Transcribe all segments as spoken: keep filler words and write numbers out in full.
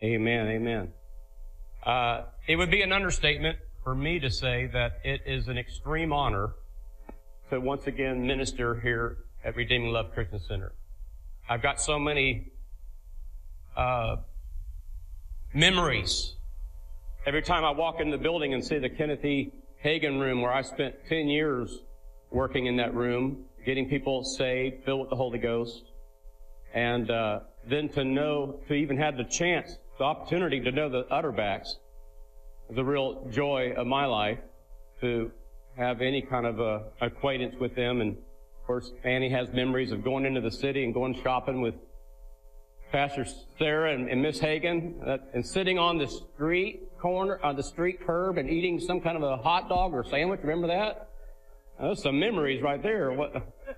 Amen, amen. Uh, it would be an understatement for me to say that it is an extreme honor to once again minister here at Redeeming Love Christian Center. I've got so many uh, memories. Every time I walk in the building and see the Kenneth E. Hagin room where I spent ten years working in that room, getting people saved, filled with the Holy Ghost, and uh, then to know, to even have the chance, the opportunity to know the Utterbacks is a real joy of my life, to have any kind of a acquaintance with them. And of course, Annie has memories of going into the city and going shopping with Pastor Sarah and, and Miss Hagin, uh, and sitting on the street corner, on the street curb, and eating some kind of a hot dog or sandwich. Remember that? Uh, those are some memories right there. What?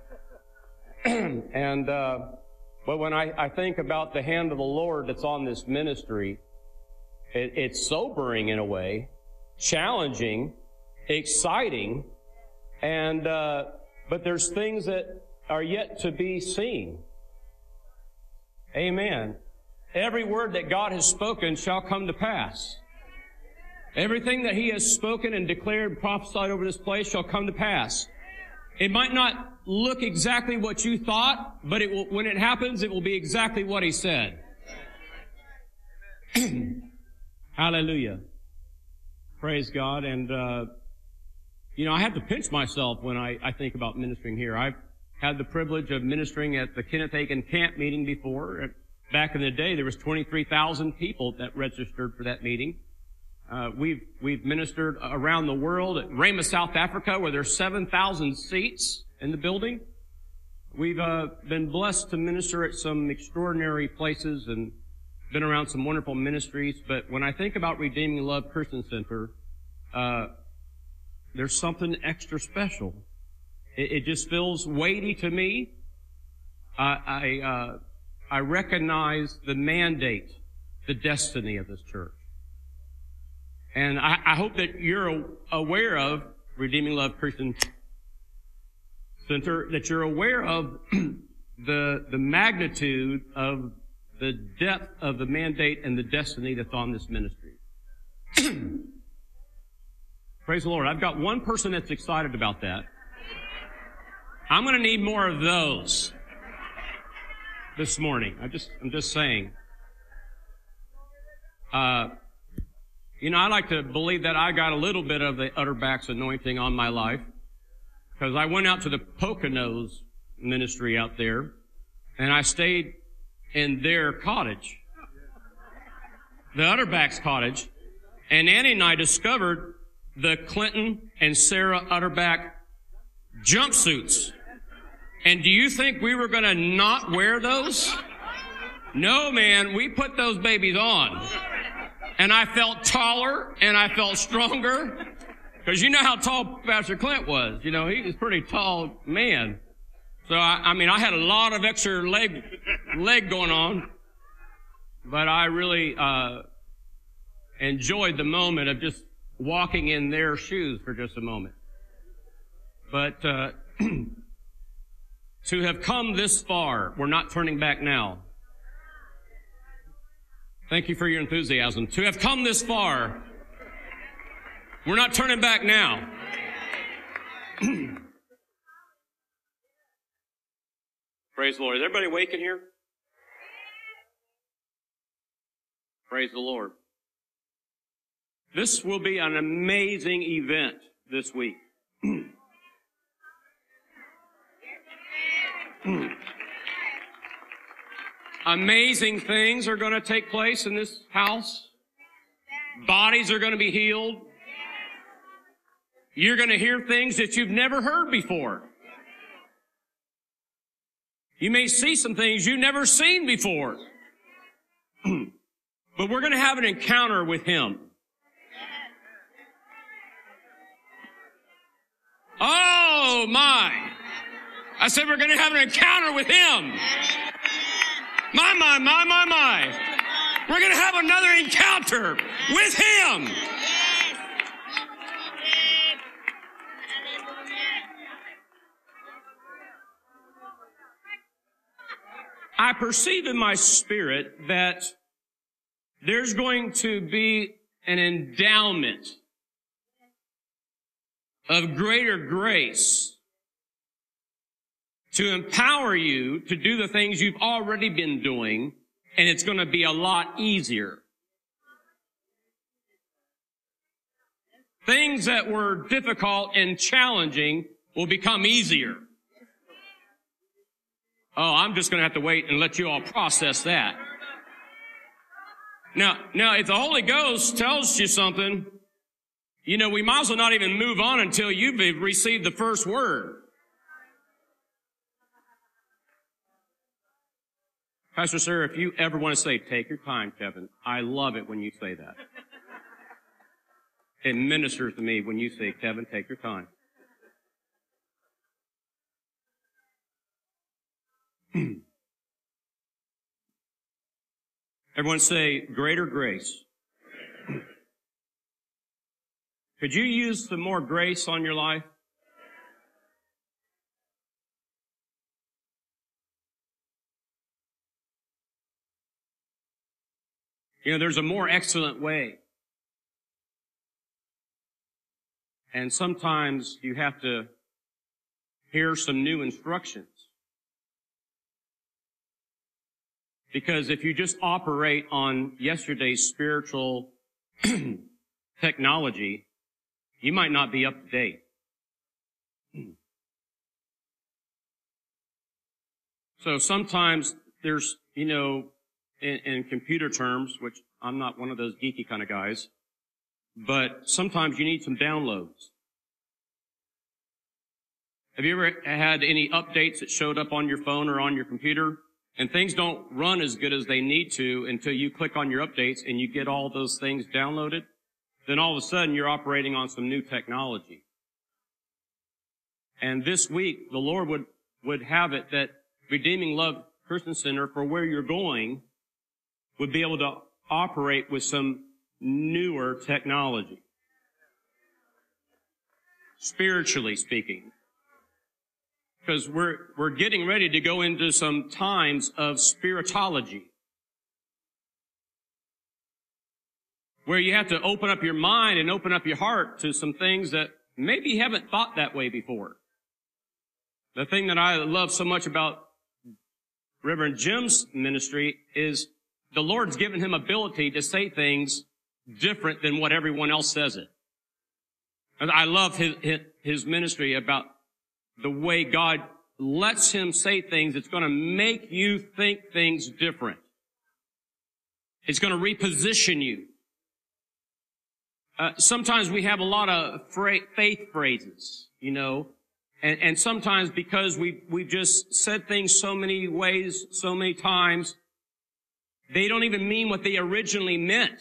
and uh, but when I, I think about the hand of the Lord that's on this ministry, it, it's sobering in a way, challenging, exciting, and uh, but there's things that are yet to be seen. Amen. Every word that God has spoken shall come to pass. Everything that He has spoken and declared and prophesied over this place shall come to pass. It might not look exactly what you thought, but it will, when it happens, it will be exactly what He said. Hallelujah. Praise God. And, uh, you know, I have to pinch myself when I, I think about ministering here. I've had the privilege of ministering at the Kenneth Hagin camp meeting before. Back in the day, there was twenty-three thousand people that registered for that meeting. Uh, we've, we've ministered around the world at Rhema, South Africa, where there's seven thousand seats in the building. We've, uh, been blessed to minister at some extraordinary places and been around some wonderful ministries. But when I think about Redeeming Love Christian Center, uh, there's something extra special. It, it just feels weighty to me. Uh, I, uh, I recognize the mandate, the destiny of this church. And I, I hope that you're aware of Redeeming Love Christian Center, that you're aware of the, the magnitude of the depth of the mandate and the destiny that's on this ministry. Praise the Lord. I've got one person that's excited about that. I'm going to need more of those this morning. I just, I'm just saying. Uh, You know, I like to believe that I got a little bit of the Utterbacks anointing on my life, because I went out to the Poconos ministry out there, and I stayed in their cottage, the Utterbacks cottage, and Annie and I discovered the Clinton and Sarah Utterback jumpsuits. And do you think we were going to not wear those? No, man, we put those babies on. And I felt taller, and I felt stronger, because you know how tall Pastor Clint was. You know, he was a pretty tall man. So, I, I mean, I had a lot of extra leg, leg going on, but I really, uh, enjoyed the moment of just walking in their shoes for just a moment. But, uh, to have come this far, we're not turning back now. Thank you for your enthusiasm. To have come this far, we're not turning back now. Praise the Lord. Is everybody awake in here? Praise the Lord. This will be an amazing event this week. Amazing things are going to take place in this house. Bodies are going to be healed. You're going to hear things that you've never heard before. You may see some things you've never seen before. But we're going to have an encounter with Him. Oh, my. I said we're going to have an encounter with Him. My, my, my, my, my. We're going to have another encounter with Him. I perceive in my spirit that there's going to be an endowment of greater grace to empower you to do the things you've already been doing, and it's going to be a lot easier. Things that were difficult and challenging will become easier. Oh, I'm just going to have to wait and let you all process that. Now, now, if the Holy Ghost tells you something, you know, we might as well not even move on until you've received the first word. Pastor Sarah, if you ever want to say, take your time, Kevin, I love it when you say that. It ministers to me when you say, Kevin, take your time. Everyone say, greater grace. Could you use some more grace on your life? You know, there's a more excellent way. And sometimes you have to hear some new instructions. Because if you just operate on yesterday's spiritual technology, you might not be up to date. So sometimes there's, you know, in, in computer terms, which I'm not one of those geeky kind of guys, but sometimes you need some downloads. Have you ever had any updates that showed up on your phone or on your computer? And things don't run as good as they need to until you click on your updates and you get all those things downloaded. Then all of a sudden you're operating on some new technology. And this week, the Lord would, would have it that Redeeming Love Christian Center, for where you're going, would be able to operate with some newer technology. Spiritually speaking. Because we're, we're getting ready to go into some times of spiritology. Where you have to open up your mind and open up your heart to some things that maybe you haven't thought that way before. The thing that I love so much about Reverend Jim's ministry is the Lord's given him ability to say things different than what everyone else says it. And I love his, his, his ministry about the way God lets him say things that's going to make you think things different. It's going to reposition you. Uh, sometimes we have a lot of fra- faith phrases, you know, and, and sometimes because we, we've just said things so many ways, so many times, they don't even mean what they originally meant.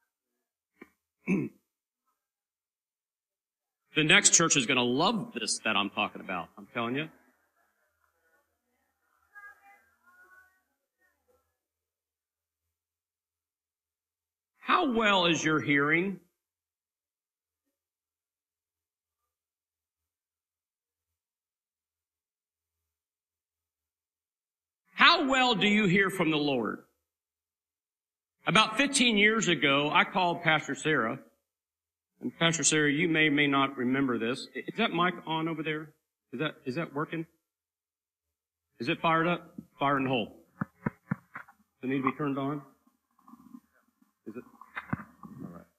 The next church is going to love this that I'm talking about. I'm telling you. How well is your hearing? How well do you hear from the Lord? About fifteen years ago, I called Pastor Sarah. And Pastor Sarah, you may or may not remember this. Is that mic on over there? Is that, is that working? Is it fired up? Fire in the hole. Does it need to be turned on? Is it? All right.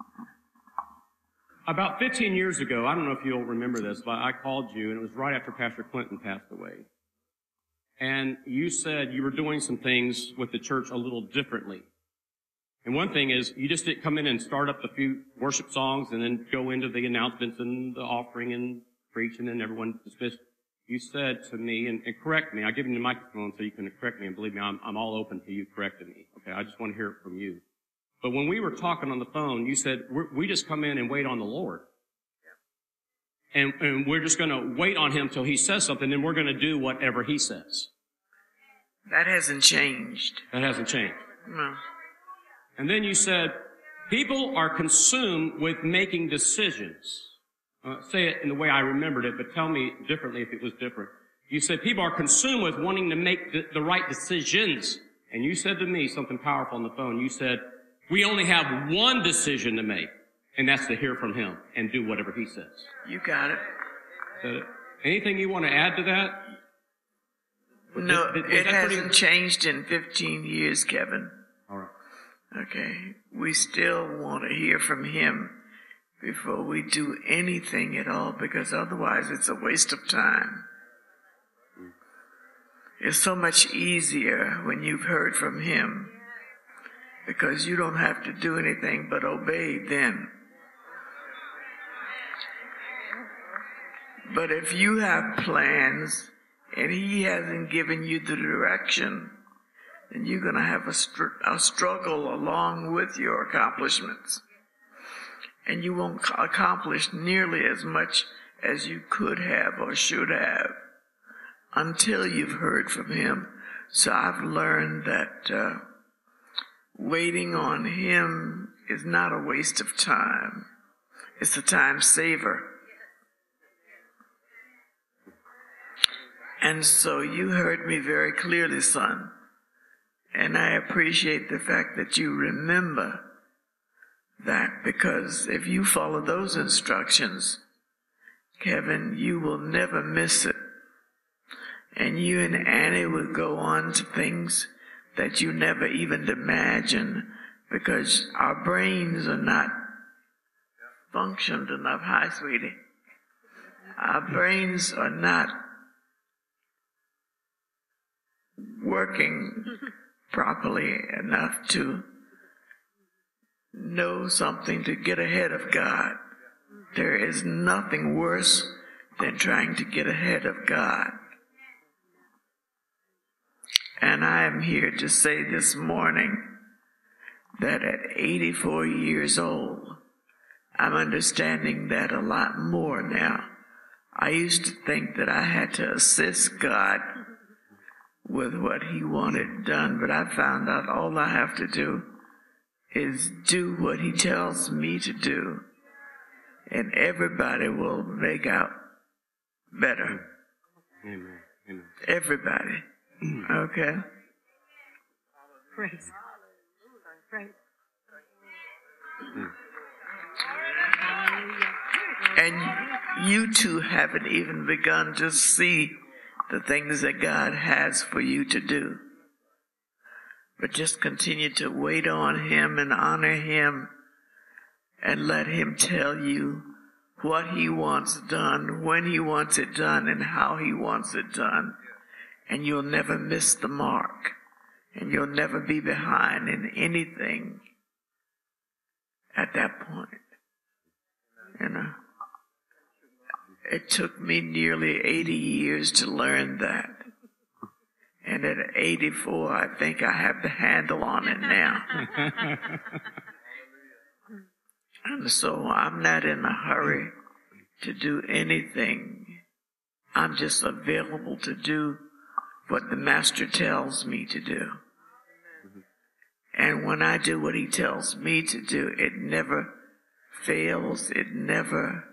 About fifteen years ago, I don't know if you'll remember this, but I called you, and it was right after Pastor Clinton passed away. And you said you were doing some things with the church a little differently. And one thing is, you just didn't come in and start up a few worship songs and then go into the announcements and the offering and preach and then everyone dismissed. You said to me, and, and correct me, I'll give you the microphone so you can correct me, and believe me, I'm, I'm all open to you correcting me. Okay, I just want to hear it from you. But when we were talking on the phone, you said, we're, we just come in and wait on the Lord. And, and we're just going to wait on Him till He says something, and we're going to do whatever He says. That hasn't changed. That hasn't changed. No. And then you said, people are consumed with making decisions. Uh, say it in the way I remembered it, but tell me differently if it was different. You said people are consumed with wanting to make the, the right decisions. And you said to me something powerful on the phone. You said, We only have one decision to make, and that's to hear from him and do whatever he says. You got it. Is that it? Anything you want to add to that? No, Did- did- it was that pretty- hasn't changed in fifteen years, Kevin. All right. Okay, we still want to hear from him before we do anything at all, because otherwise it's a waste of time. It's so much easier when you've heard from him, because you don't have to do anything but obey then. But if you have plans and he hasn't given you the direction, then you're going to have a, str- a struggle along with your accomplishments. And you won't accomplish nearly as much as you could have or should have until you've heard from him. So I've learned that uh, waiting on him is not a waste of time. It's a time saver. And so you heard me very clearly, son. And I appreciate the fact that you remember that, because if you follow those instructions, Kevin, you will never miss it. And you and Annie will go on to things that you never even imagined, because our brains are not functioned enough. Hi, sweetie. Our brains are not working properly enough to know something to get ahead of God. There is nothing worse than trying to get ahead of God. And I am here to say this morning that at eighty-four years old, I'm understanding that a lot more now. I used to think that I had to assist God with what he wanted done, but I found out all I have to do is do what he tells me to do, and everybody will make out better. Amen. Amen. Everybody. Okay? Praise. Praise. And you two haven't even begun to see the things that God has for you to do. But just continue to wait on him and honor him and let him tell you what he wants done, when he wants it done, and how he wants it done. And you'll never miss the mark. And you'll never be behind in anything at that point. You know? It took me nearly eighty years to learn that. And at eighty-four, I think I have the handle on it now. And so I'm not in a hurry to do anything. I'm just available to do what the Master tells me to do. And when I do what he tells me to do, it never fails. It never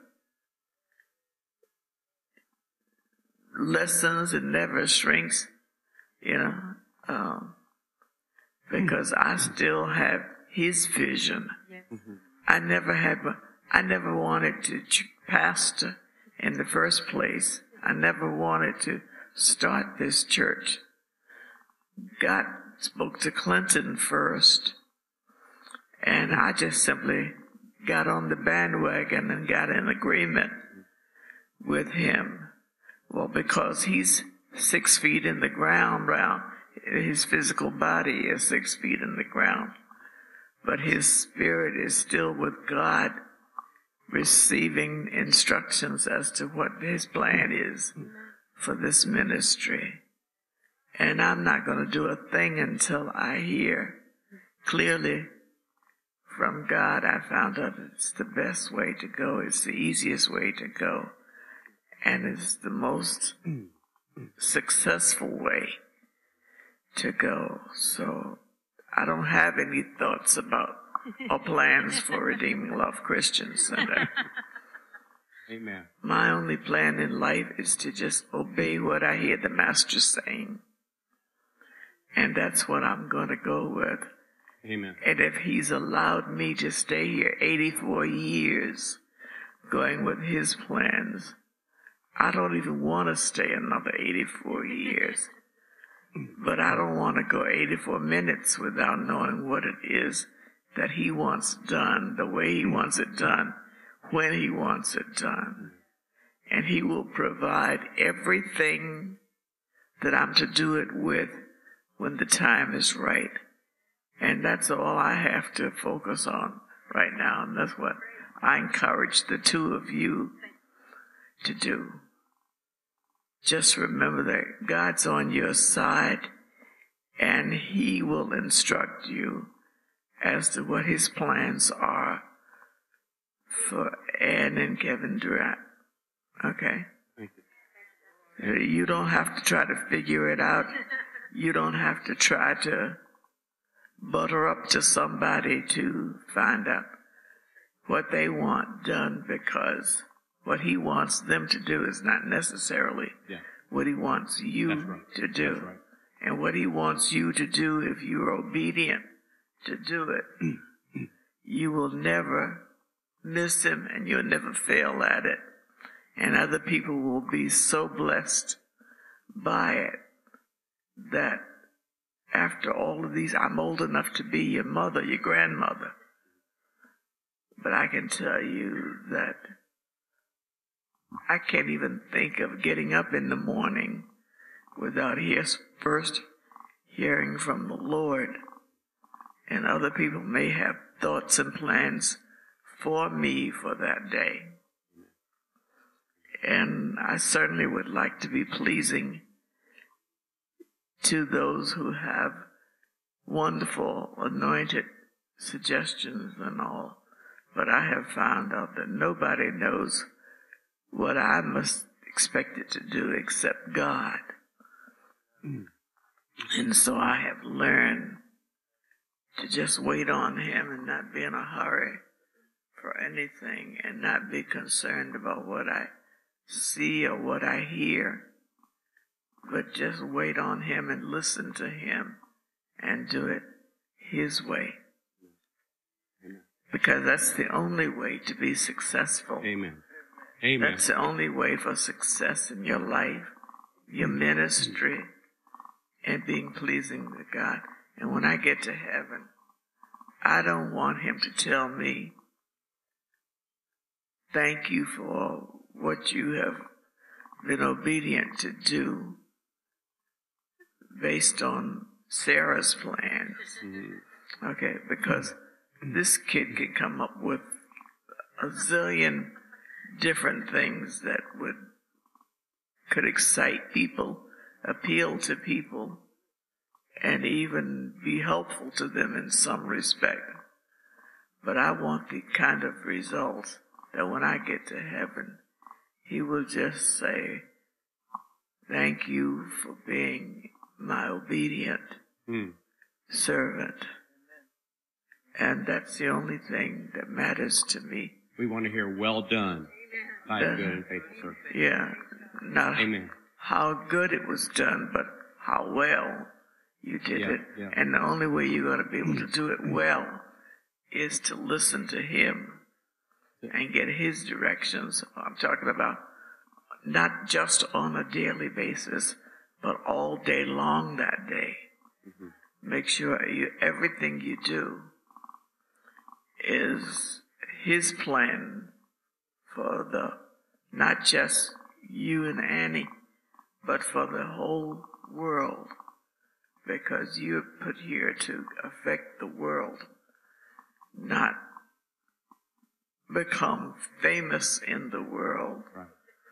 lessens. It never shrinks, you know, um, because I still have his vision. Yes. I never had, I never wanted to pastor in the first place. I never wanted to start this church. God spoke to Clinton first, and I just simply got on the bandwagon and got in agreement with him. Well, because he's six feet in the ground, round, his physical body is six feet in the ground, but his spirit is still with God, receiving instructions as to what his plan is for this ministry. And I'm not going to do a thing until I hear clearly from God. I found out it's the best way to go. It's the easiest way to go. And it's the most successful way to go. So I don't have any thoughts about or plans for Redeeming Love Christian Center. Amen. My only plan in life is to just obey what I hear the Master saying. And that's what I'm going to go with. Amen. And if he's allowed me to stay here eighty-four years, going with his plans, I don't even want to stay another eighty-four years. But I don't want to go eighty-four minutes without knowing what it is that he wants done, the way he wants it done, when he wants it done. And he will provide everything that I'm to do it with when the time is right. And that's all I have to focus on right now. And that's what I encourage the two of you to do. Just remember that God's on your side, and he will instruct you as to what his plans are for Ann and Kevin Durant. Okay? Thank you. You don't have to try to figure it out. You don't have to try to butter up to somebody to find out what they want done, because what he wants them to do is not necessarily Yeah. what he wants you That's right. to do. That's right. And what he wants you to do, if you're obedient to do it, you will never miss him and you'll never fail at it. And other people will be so blessed by it that after all of these, I'm old enough to be your mother, your grandmother. But I can tell you that I can't even think of getting up in the morning without his first hearing from the Lord. And other people may have thoughts and plans for me for that day. And I certainly would like to be pleasing to those who have wonderful anointed suggestions and all. But I have found out that nobody knows what I must expect it to do except God. Mm. And so I have learned to just wait on him and not be in a hurry for anything and not be concerned about what I see or what I hear, but just wait on him and listen to him and do it his way. Amen. Because that's the only way to be successful. Amen. Amen. That's the only way for success in your life, your ministry, and being pleasing to God. And when I get to heaven, I don't want him to tell me, thank you for what you have been obedient to do based on Sarah's plans. Mm-hmm. Okay, because this kid can come up with a zillion different things that would could excite people, appeal to people, and even be helpful to them in some respect. But I want the kind of results that when I get to heaven, he will just say, thank you for being my obedient mm. servant. And that's the only thing that matters to me. We want to hear, well done, thy good and faithful servant. Yeah. Not Amen. How good it was done, but how well you did yeah, it. Yeah. And the only way you're going to be able to do it well is to listen to him and get his directions. I'm talking about not just on a daily basis, but all day long that day. Mm-hmm. Make sure you, everything you do is his plan for the, not just you and Annie, but for the whole world, because you're put here to affect the world, not become famous in the world. Right.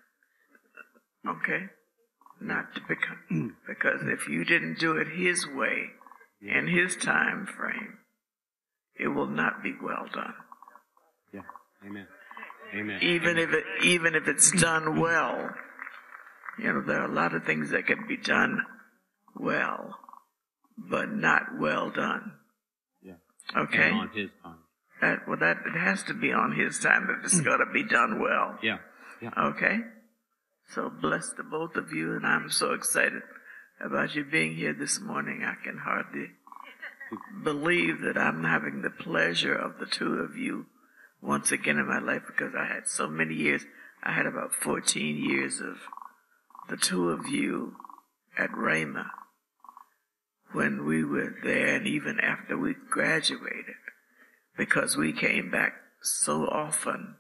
Okay? Not to become, because if you didn't do it his way, yeah. in his time frame, it will not be well done. Yeah. Amen. Amen. Even Amen. if it, even if it's done well, you know, there are a lot of things that can be done well, but not well done. Yeah. Okay. And on his time. That well, that it has to be on his time if it's got to be done well. Yeah. Yeah. Okay. So bless the both of you, and I'm so excited about you being here this morning. I can hardly believe that I'm having the pleasure of the two of you once again in my life, because I had so many years. I had about fourteen years of the two of you at Rhema when we were there, and even after we graduated, because we came back so often.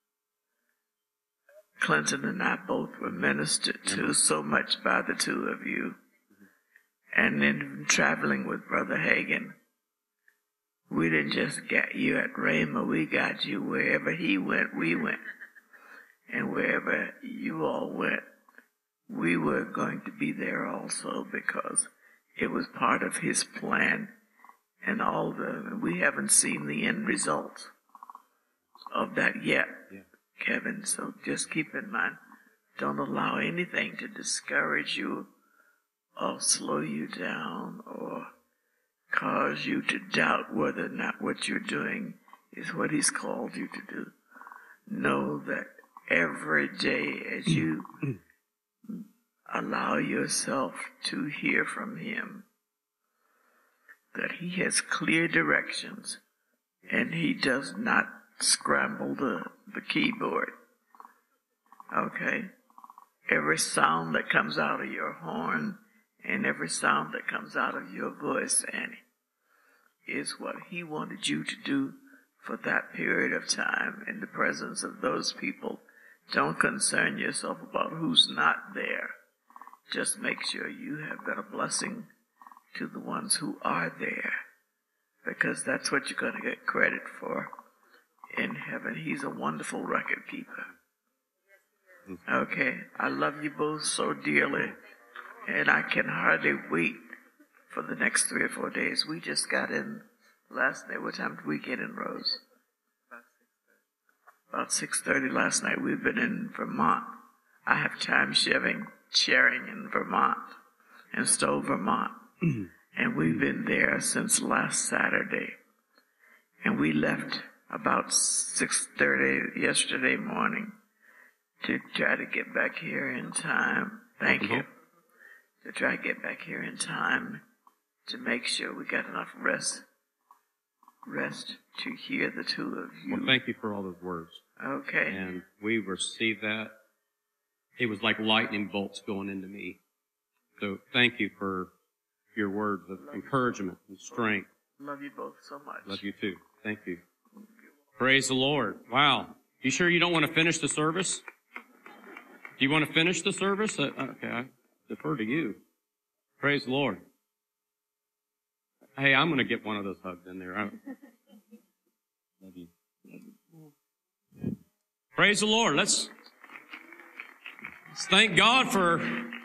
Clinton and I both were ministered to so much by the two of you. And then traveling with Brother Hagin, we didn't just get you at Rhema, we got you wherever he went, we went. And wherever you all went, we were going to be there also, because it was part of his plan. And all the, we haven't seen the end result of that yet, yeah. Kevin. So just keep in mind, don't allow anything to discourage you or slow you down or cause you to doubt whether or not what you're doing is what he's called you to do. Know that every day as you allow yourself to hear from him, that he has clear directions and he does not scramble the, the keyboard. Okay? Every sound that comes out of your horn and every sound that comes out of your voice, Annie, is what he wanted you to do for that period of time in the presence of those people. Don't concern yourself about who's not there. Just make sure you have been a blessing to the ones who are there, because that's what you're going to get credit for in heaven. He's a wonderful record keeper. Okay, I love you both so dearly, and I can hardly wait for the next three or four days. We just got in last night. What time did we get in, Rose? About six thirty last night. We've been in Vermont. I have time sharing, sharing in Vermont, in Stowe, Vermont. And we've been there since last Saturday. And we left about six thirty yesterday morning to try to get back here in time. Thank you. To try to get back here in time to make sure we got enough rest rest to hear the two of you. Well, thank you for all those words. Okay. And we received that. It was like lightning bolts going into me. So thank you for your words of Love encouragement and strength. Love you both so much. Love you too. Thank you. Praise the Lord. Wow. You sure you don't want to finish the service? Do you want to finish the service? Uh, okay, I defer to you. Praise the Lord. Hey, I'm going to get one of those hugs in there. I, love you. Praise the Lord. Let's, let's thank God for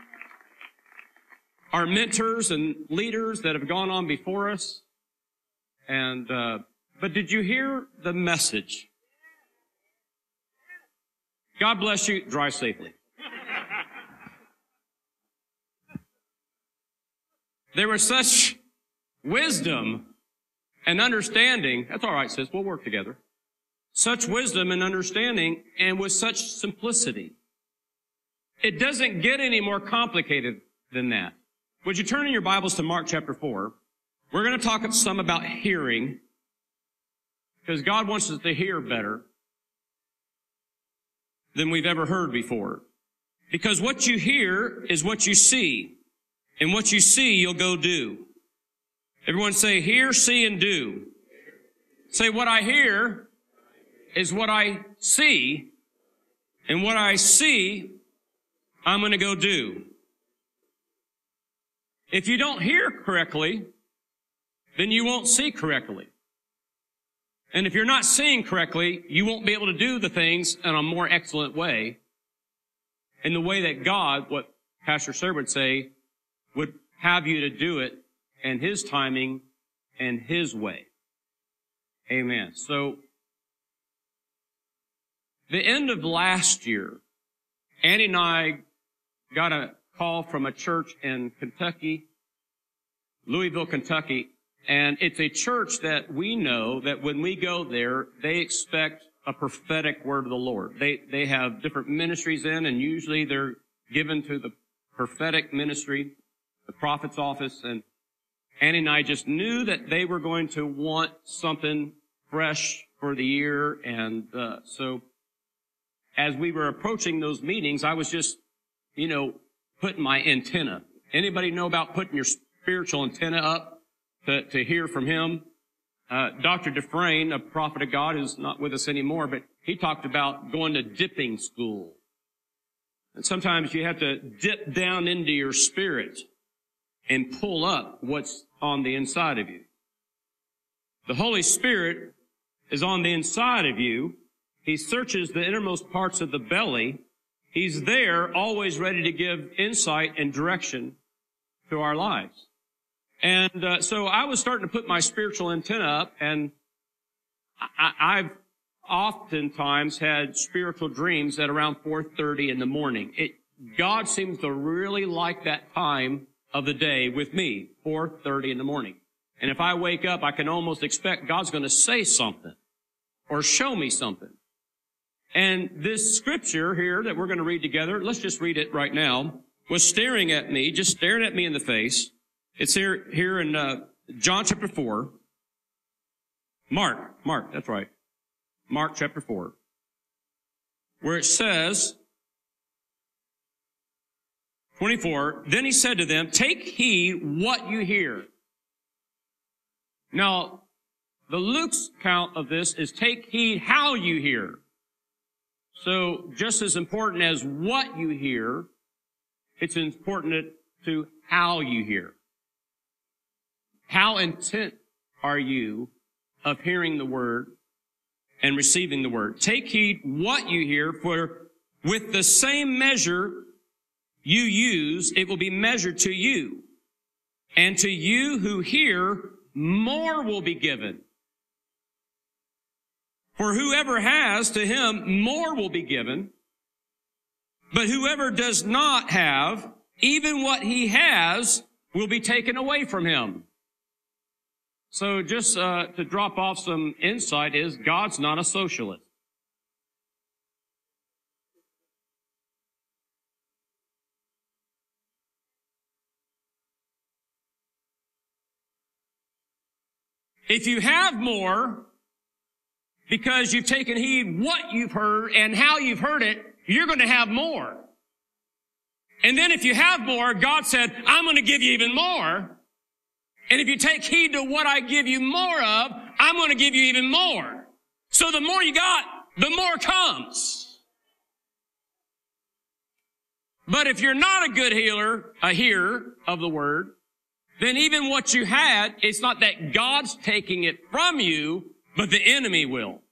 our mentors and leaders that have gone on before us. And, uh, but did you hear the message? God bless you. Drive safely. There was such wisdom and understanding. That's all right, sis. We'll work together. Such wisdom and understanding, and with such simplicity. It doesn't get any more complicated than that. Would you turn in your Bibles to Mark chapter four? We're going to talk some about hearing, because God wants us to hear better than we've ever heard before. Because what you hear is what you see. And what you see, you'll go do. Everyone say, hear, see, and do. Say, what I hear is what I see. And what I see, I'm going to go do. If you don't hear correctly, then you won't see correctly. And if you're not seeing correctly, you won't be able to do the things in a more excellent way. In the way that God, what Pastor Sir would say, would have you to do it in His timing and His way. Amen. So, the end of last year, Annie and I got a call from a church in Kentucky, Louisville, Kentucky, and it's a church that we know that when we go there, they expect a prophetic word of the Lord. They, they have different ministries in, and usually they're given to the prophetic ministry, the prophet's office, and, Annie and I just knew that they were going to want something fresh for the year. And uh, so as we were approaching those meetings, I was just, you know, putting my antenna. Anybody know about putting your spiritual antenna up to, to hear from him? Uh, Doctor Dufresne, a prophet of God who's not with us anymore, but he talked about going to dipping school. And sometimes you have to dip down into your spirit and pull up what's on the inside of you. The Holy Spirit is on the inside of you. He searches the innermost parts of the belly. He's there, always ready to give insight and direction to our lives. And uh, so I was starting to put my spiritual antenna up, and I, I've oftentimes had spiritual dreams at around four thirty in the morning. It, God seems to really like that time of the day with me, four thirty in the morning. And if I wake up, I can almost expect God's going to say something or show me something. And this scripture here that we're going to read together, let's just read it right now, was staring at me, just staring at me in the face. It's here, here in uh, John chapter four. Mark, Mark, that's right. Mark chapter four, where it says, twenty-four, then he said to them, take heed what you hear. Now, the Luke's count of this is take heed how you hear. So just as important as what you hear, it's important to how you hear. How intent are you of hearing the word and receiving the word? Take heed what you hear, for with the same measure you use, it will be measured to you. And to you who hear, more will be given. For whoever has, to him more will be given. But whoever does not have, even what he has will be taken away from him. So just uh, to drop off some insight is God's not a socialist. If you have more, because you've taken heed what you've heard and how you've heard it, you're going to have more. And then if you have more, God said, I'm going to give you even more. And if you take heed to what I give you more of, I'm going to give you even more. So the more you got, the more comes. But if you're not a good healer, a hearer of the word, then even what you had, it's not that God's taking it from you, but the enemy will.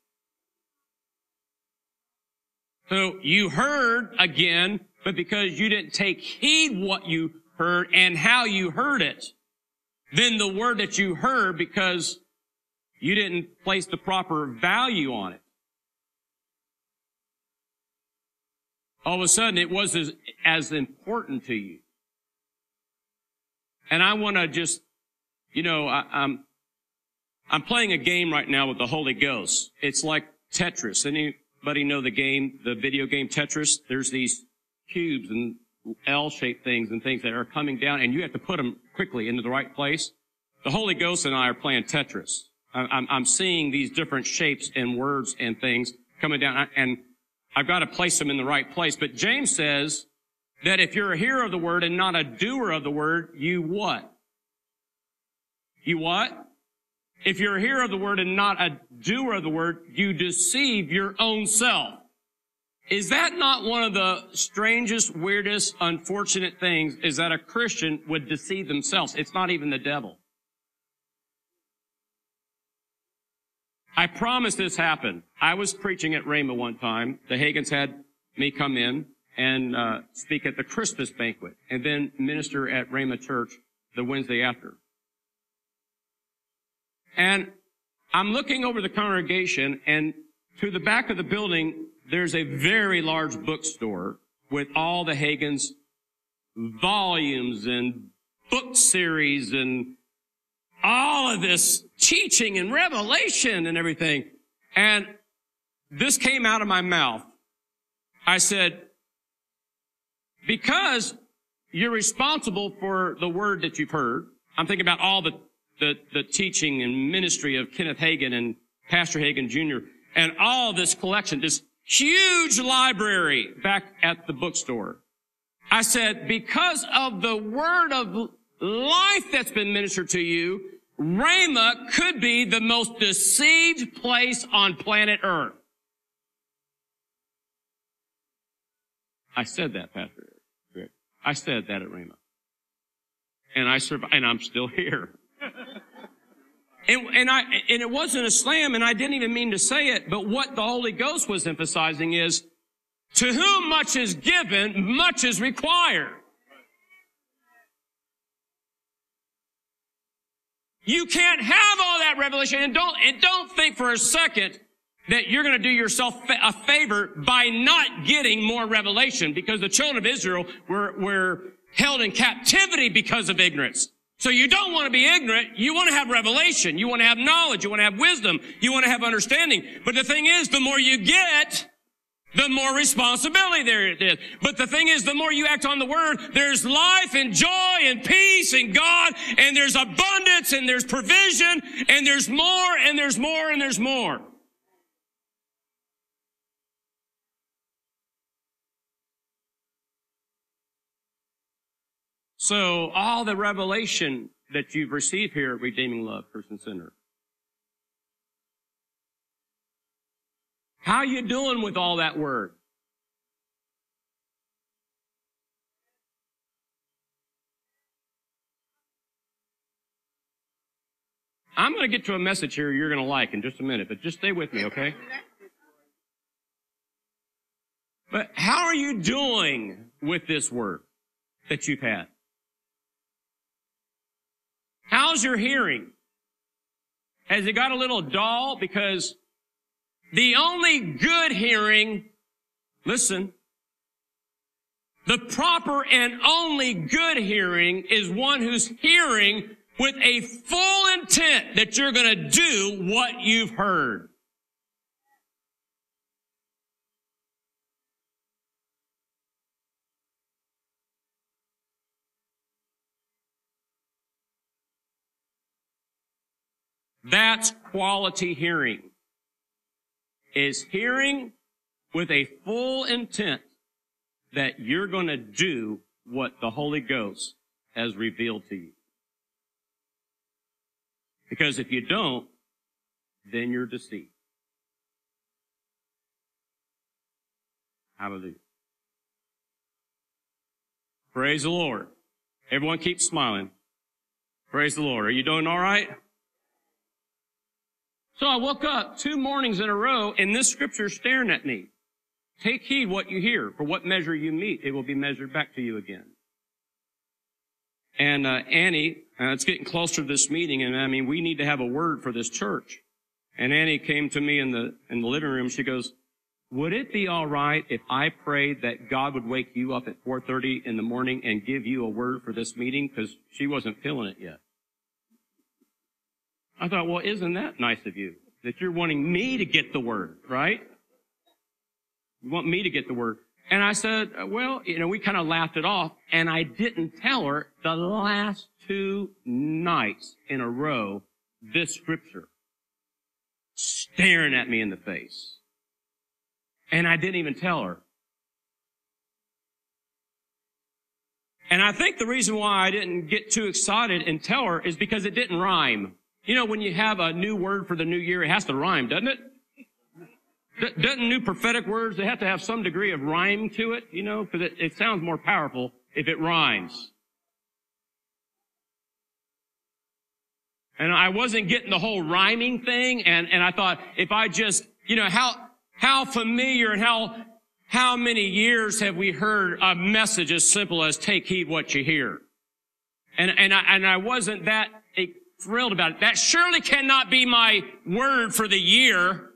So you heard again, but because you didn't take heed what you heard and how you heard it, then the word that you heard, because you didn't place the proper value on it, all of a sudden it was as, as important to you. And I want to just, you know, I, I'm, I'm playing a game right now with the Holy Ghost. It's like Tetris. Anybody know the game, the video game Tetris? There's these cubes and L-shaped things and things that are coming down, and you have to put them quickly into the right place. The Holy Ghost and I are playing Tetris. I'm, I'm seeing these different shapes and words and things coming down, and I've got to place them in the right place. But James says that if you're a hearer of the word and not a doer of the word, you what? You what? If you're a hearer of the word and not a doer of the word, you deceive your own self. Is that not one of the strangest, weirdest, unfortunate things, is that a Christian would deceive themselves? It's not even the devil. I promise this happened. I was preaching at Rhema one time. The Hagins had me come in and uh, speak at the Christmas banquet and then minister at Rhema Church the Wednesday after. And I'm looking over the congregation, and to the back of the building, there's a very large bookstore with all the Hagins volumes and book series and all of this teaching and revelation and everything. And this came out of my mouth. I said, because you're responsible for the word that you've heard I'm thinking about all the, the, the teaching and ministry of Kenneth Hagin and Pastor Hagin Junior and all this collection, this huge library back at the bookstore. I said, because of the word of life that's been ministered to you, Rhema could be the most deceived place on planet Earth. I said that, Pastor Rick. I said that at Rhema. And I survived, and I'm still here. and, and I, and it wasn't a slam, and I didn't even mean to say it, but what the Holy Ghost was emphasizing is, to whom much is given, much is required. You can't have all that revelation, and don't, and don't think for a second that you're going to do yourself a favor by not getting more revelation, because the children of Israel were, were held in captivity because of ignorance. So you don't want to be ignorant. You want to have revelation. You want to have knowledge. You want to have wisdom. You want to have understanding. But the thing is, the more you get, the more responsibility there it is. But the thing is, the more you act on the word, there's life and joy and peace in God, and there's abundance and there's provision, and there's more and there's more and there's more. So all the revelation that you've received here at Redeeming Love Christian Center, how you doing with all that word? I'm going to get to a message here you're going to like in just a minute, but just stay with me, okay? But how are you doing with this word that you've had? How's your hearing? Has it got a little dull? Because the only good hearing, listen, the proper and only good hearing is one who's hearing with a full intent that you're going to do what you've heard. That's quality hearing. Is hearing with a full intent that you're going to do what the Holy Ghost has revealed to you. Because if you don't, then you're deceived. Hallelujah. Praise the Lord. Everyone keep smiling. Praise the Lord. Are you doing all right? So I woke up two mornings in a row, and this scripture staring at me. Take heed what you hear, for what measure you meet, it will be measured back to you again. And uh, Annie, uh, it's getting closer to this meeting, and I mean, we need to have a word for this church. And Annie came to me in the in the living room. She goes, would it be all right if I prayed that God would wake you up at four thirty in the morning and give you a word for this meeting? Because she wasn't feeling it yet. I thought, well, isn't that nice of you? That you're wanting me to get the word, right? You want me to get the word. And I said, well, you know, we kind of laughed it off, and I didn't tell her the last two nights in a row, this scripture staring at me in the face. And I didn't even tell her. And I think the reason why I didn't get too excited and tell her is because it didn't rhyme. You know, when you have a new word for the new year, it has to rhyme, doesn't it? D- doesn't new prophetic words, they have to have some degree of rhyme to it, you know, because it, it sounds more powerful if it rhymes. And I wasn't getting the whole rhyming thing, and, and I thought, if I just, you know, how, how familiar and how, how many years have we heard a message as simple as take heed what you hear? And, and I, and I wasn't that thrilled about it. That surely cannot be my word for the year.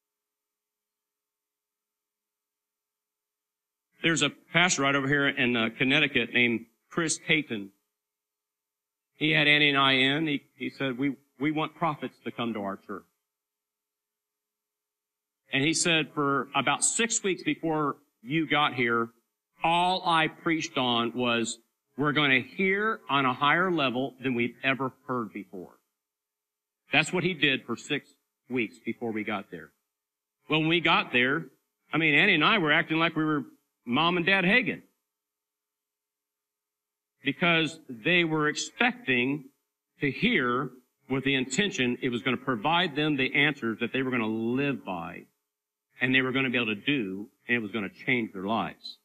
There's a pastor right over here in uh, Connecticut named Chris Hayton. He had Annie and I in. He, he said, we, we want prophets to come to our church. And he said, for about six weeks before you got here, all I preached on was We're going to hear on a higher level than we've ever heard before. That's what he did for six weeks before we got there. Well, when we got there, I mean, Annie and I were acting like we were Mom and Dad Hagin. Because they were expecting to hear with the intention it was going to provide them the answers that they were going to live by, and they were going to be able to do, and it was going to change their lives.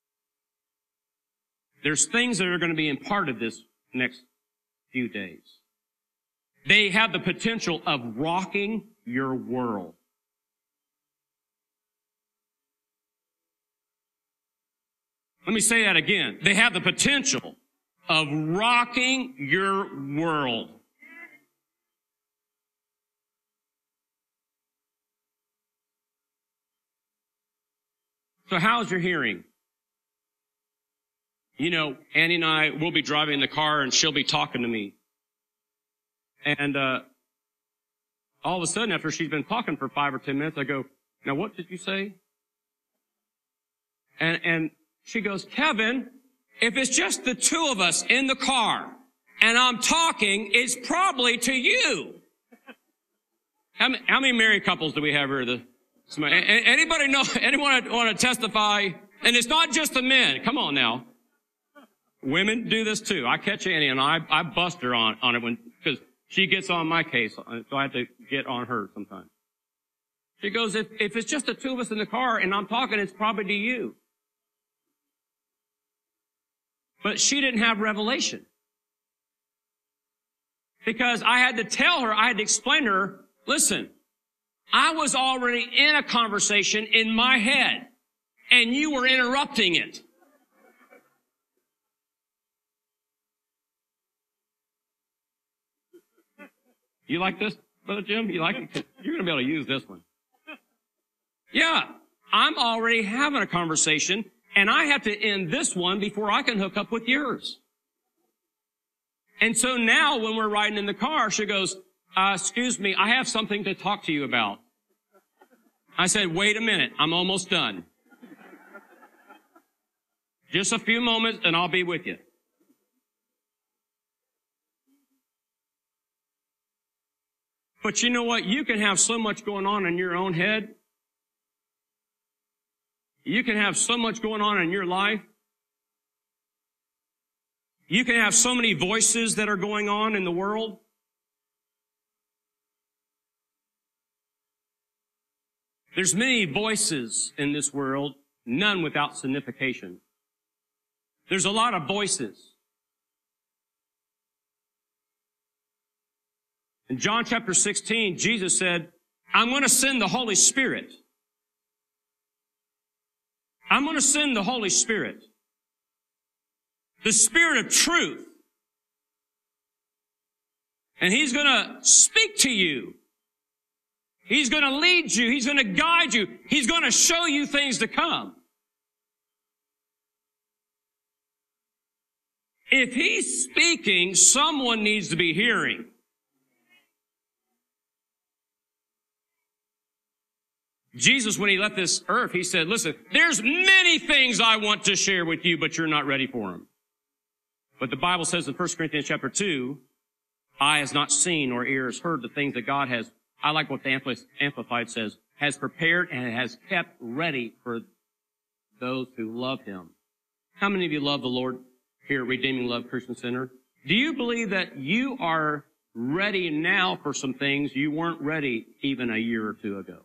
There's things that are going to be imparted this next few days. They have the potential of rocking your world. Let me say that again. They have the potential of rocking your world. So how's your hearing? You know, Annie and I will be driving in the car and she'll be talking to me. And uh all of a sudden, after she's been talking for five or ten minutes, I go, now what did you say? And and she goes, Kevin, if it's just the two of us in the car and I'm talking, it's probably to you. How many, how many married couples do we have here? The, anybody know, anyone want to testify? And it's not just the men. Come on now. Women do this too. I catch Annie and I, I bust her on, on it when, because she gets on my case, so I have to get on her sometimes. She goes, if, if it's just the two of us in the car and I'm talking, it's probably to you. But she didn't have revelation. Because I had to tell her, I had to explain to her, listen, I was already in a conversation in my head, and you were interrupting it. You like this, Brother Jim? You like it? You're going to be able to use this one. Yeah, I'm already having a conversation, and I have to end this one before I can hook up with yours. And so now when we're riding in the car, she goes, uh, excuse me, I have something to talk to you about. I said, wait a minute, I'm almost done. Just a few moments and I'll be with you. But you know what? You can have so much going on in your own head. You can have so much going on in your life. You can have so many voices that are going on in the world. There's many voices in this world, none without signification. There's a lot of voices. In John chapter sixteen, Jesus said, I'm going to send the Holy Spirit. I'm going to send the Holy Spirit. The Spirit of truth. And He's going to speak to you. He's going to lead you. He's going to guide you. He's going to show you things to come. If He's speaking, someone needs to be hearing. Jesus, when He left this earth, He said, listen, there's many things I want to share with you, but you're not ready for them. But the Bible says in First Corinthians chapter two, eye has not seen or ear has heard the things that God has, I like what the Amplified says, has prepared and has kept ready for those who love Him. How many of you love the Lord here at Redeeming Love Christian Center? Do you believe that you are ready now for some things you weren't ready even a year or two ago?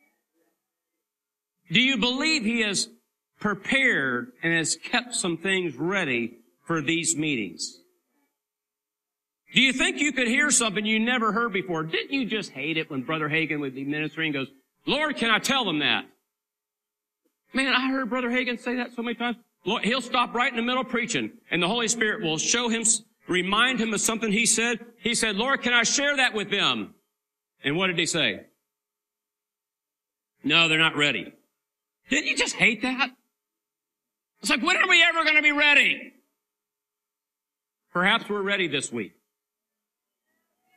Do you believe He has prepared and has kept some things ready for these meetings? Do you think you could hear something you never heard before? Didn't you just hate it when Brother Hagin would be ministering and goes, Lord, can I tell them that? Man, I heard Brother Hagin say that so many times. Lord, he'll stop right in the middle of preaching, and the Holy Spirit will show him, remind him of something he said. He said, Lord, can I share that with them? And what did he say? No, they're not ready. Didn't you just hate that? It's like, when are we ever going to be ready? Perhaps we're ready this week.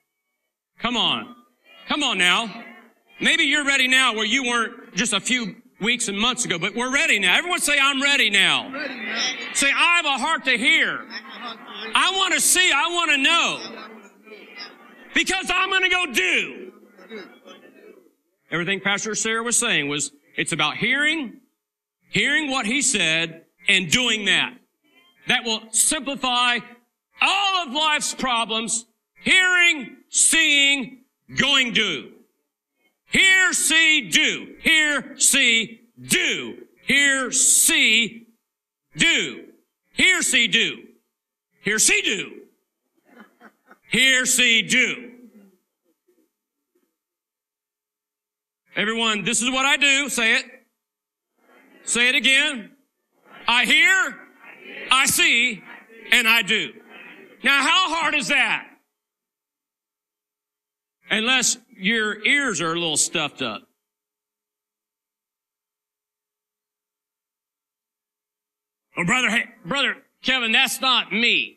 Come on. Come on now. Maybe you're ready now where you weren't just a few weeks and months ago, but we're ready now. Everyone say, I'm ready now. I'm ready now. Say, I have a heart to hear. I want to see. I want to know. Because I'm going to go do. Everything Pastor Sarah was saying was, it's about hearing, hearing what he said, and doing that. That will simplify all of life's problems. Hearing, seeing, going, do. Hear, see, do. Hear, see, do. Hear, see, do. Hear, see, do. Hear, see, do. Hear, see, do. Everyone, this is what I do. Say it. Say it again. I hear, I see, and I do. Now, how hard is that? Unless your ears are a little stuffed up. Oh, brother, hey, brother Kevin, that's not me.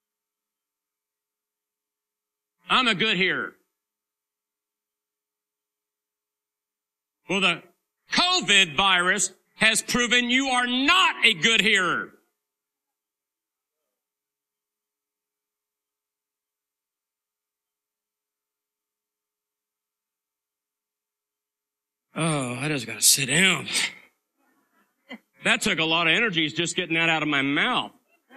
I'm a good hearer. Well, the COVID virus has proven you are not a good hearer. Oh, I just got to sit down. That took a lot of energy just getting that out of my mouth.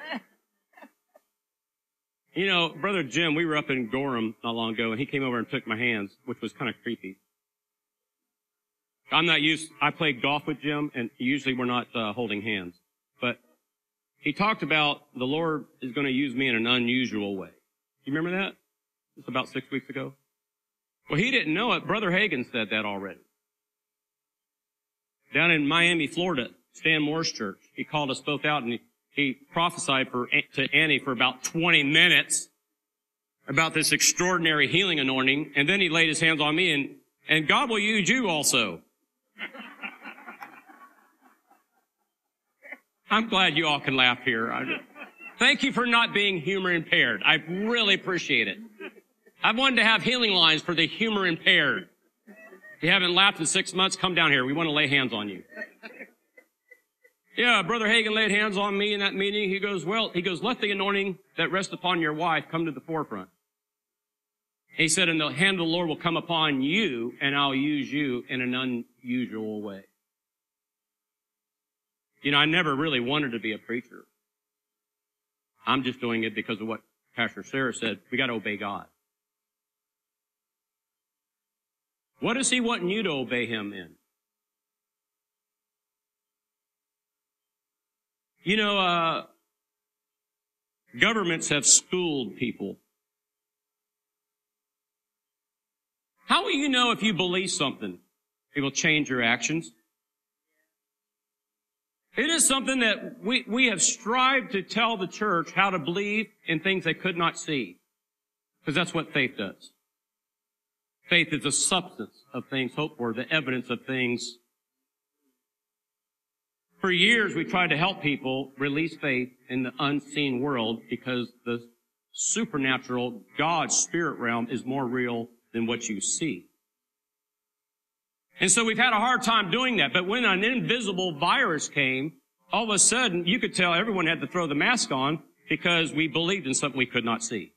You know, Brother Jim, we were up in Gorham not long ago, and he came over and took my hands, which was kind of creepy. I'm not used, I play golf with Jim, and usually we're not uh, holding hands. But he talked about the Lord is going to use me in an unusual way. You remember that? It's about six weeks ago. Well, he didn't know it. Brother Hagin said that already. Down in Miami, Florida, Stan Moore's church, he called us both out, and he, he prophesied for, to Annie for about twenty minutes about this extraordinary healing anointing, and then he laid his hands on me, and, and God will use you also. I'm glad you all can laugh here. I, thank you for not being humor impaired. I really appreciate it. I've wanted to have healing lines for the humor impaired. If you haven't laughed in six months, come down here. We want to lay hands on you. Yeah, Brother Hagin laid hands on me in that meeting. He goes, well, he goes, let the anointing that rests upon your wife come to the forefront. He said, and the hand of the Lord will come upon you, and I'll use you in an unusual way. You know, I never really wanted to be a preacher. I'm just doing it because of what Pastor Sarah said. We got to obey God. What is he wanting you to obey him in? You know, uh, governments have schooled people. How will you know if you believe something? It will change your actions. It is something that we, we have strived to tell the church how to believe in things they could not see. Because that's what faith does. Faith is the substance of things hoped for, the evidence of things. For years, we tried to help people release faith in the unseen world because the supernatural, God's spirit realm is more real than what you see. And so we've had a hard time doing that. But when an invisible virus came, all of a sudden, you could tell everyone had to throw the mask on because we believed in something we could not see.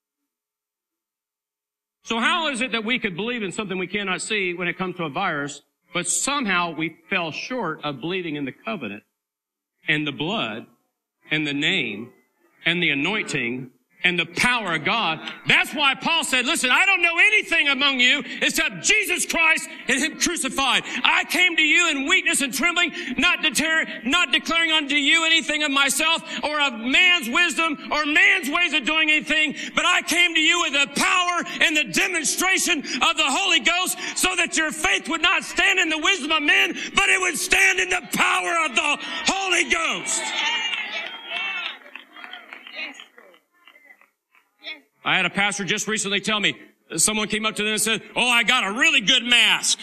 So how is it that we could believe in something we cannot see when it comes to a virus, but somehow we fell short of believing in the covenant and the blood and the name and the anointing and the power of God? That's why Paul said, listen, I don't know anything among you except Jesus Christ and him crucified. I came to you in weakness and trembling, not, deter- not declaring unto you anything of myself or of man's wisdom or man's ways of doing anything, but I came to you with the power and the demonstration of the Holy Ghost so that your faith would not stand in the wisdom of men, but it would stand in the power of the Holy Ghost. I had a pastor just recently tell me, someone came up to them and said, oh, I got a really good mask.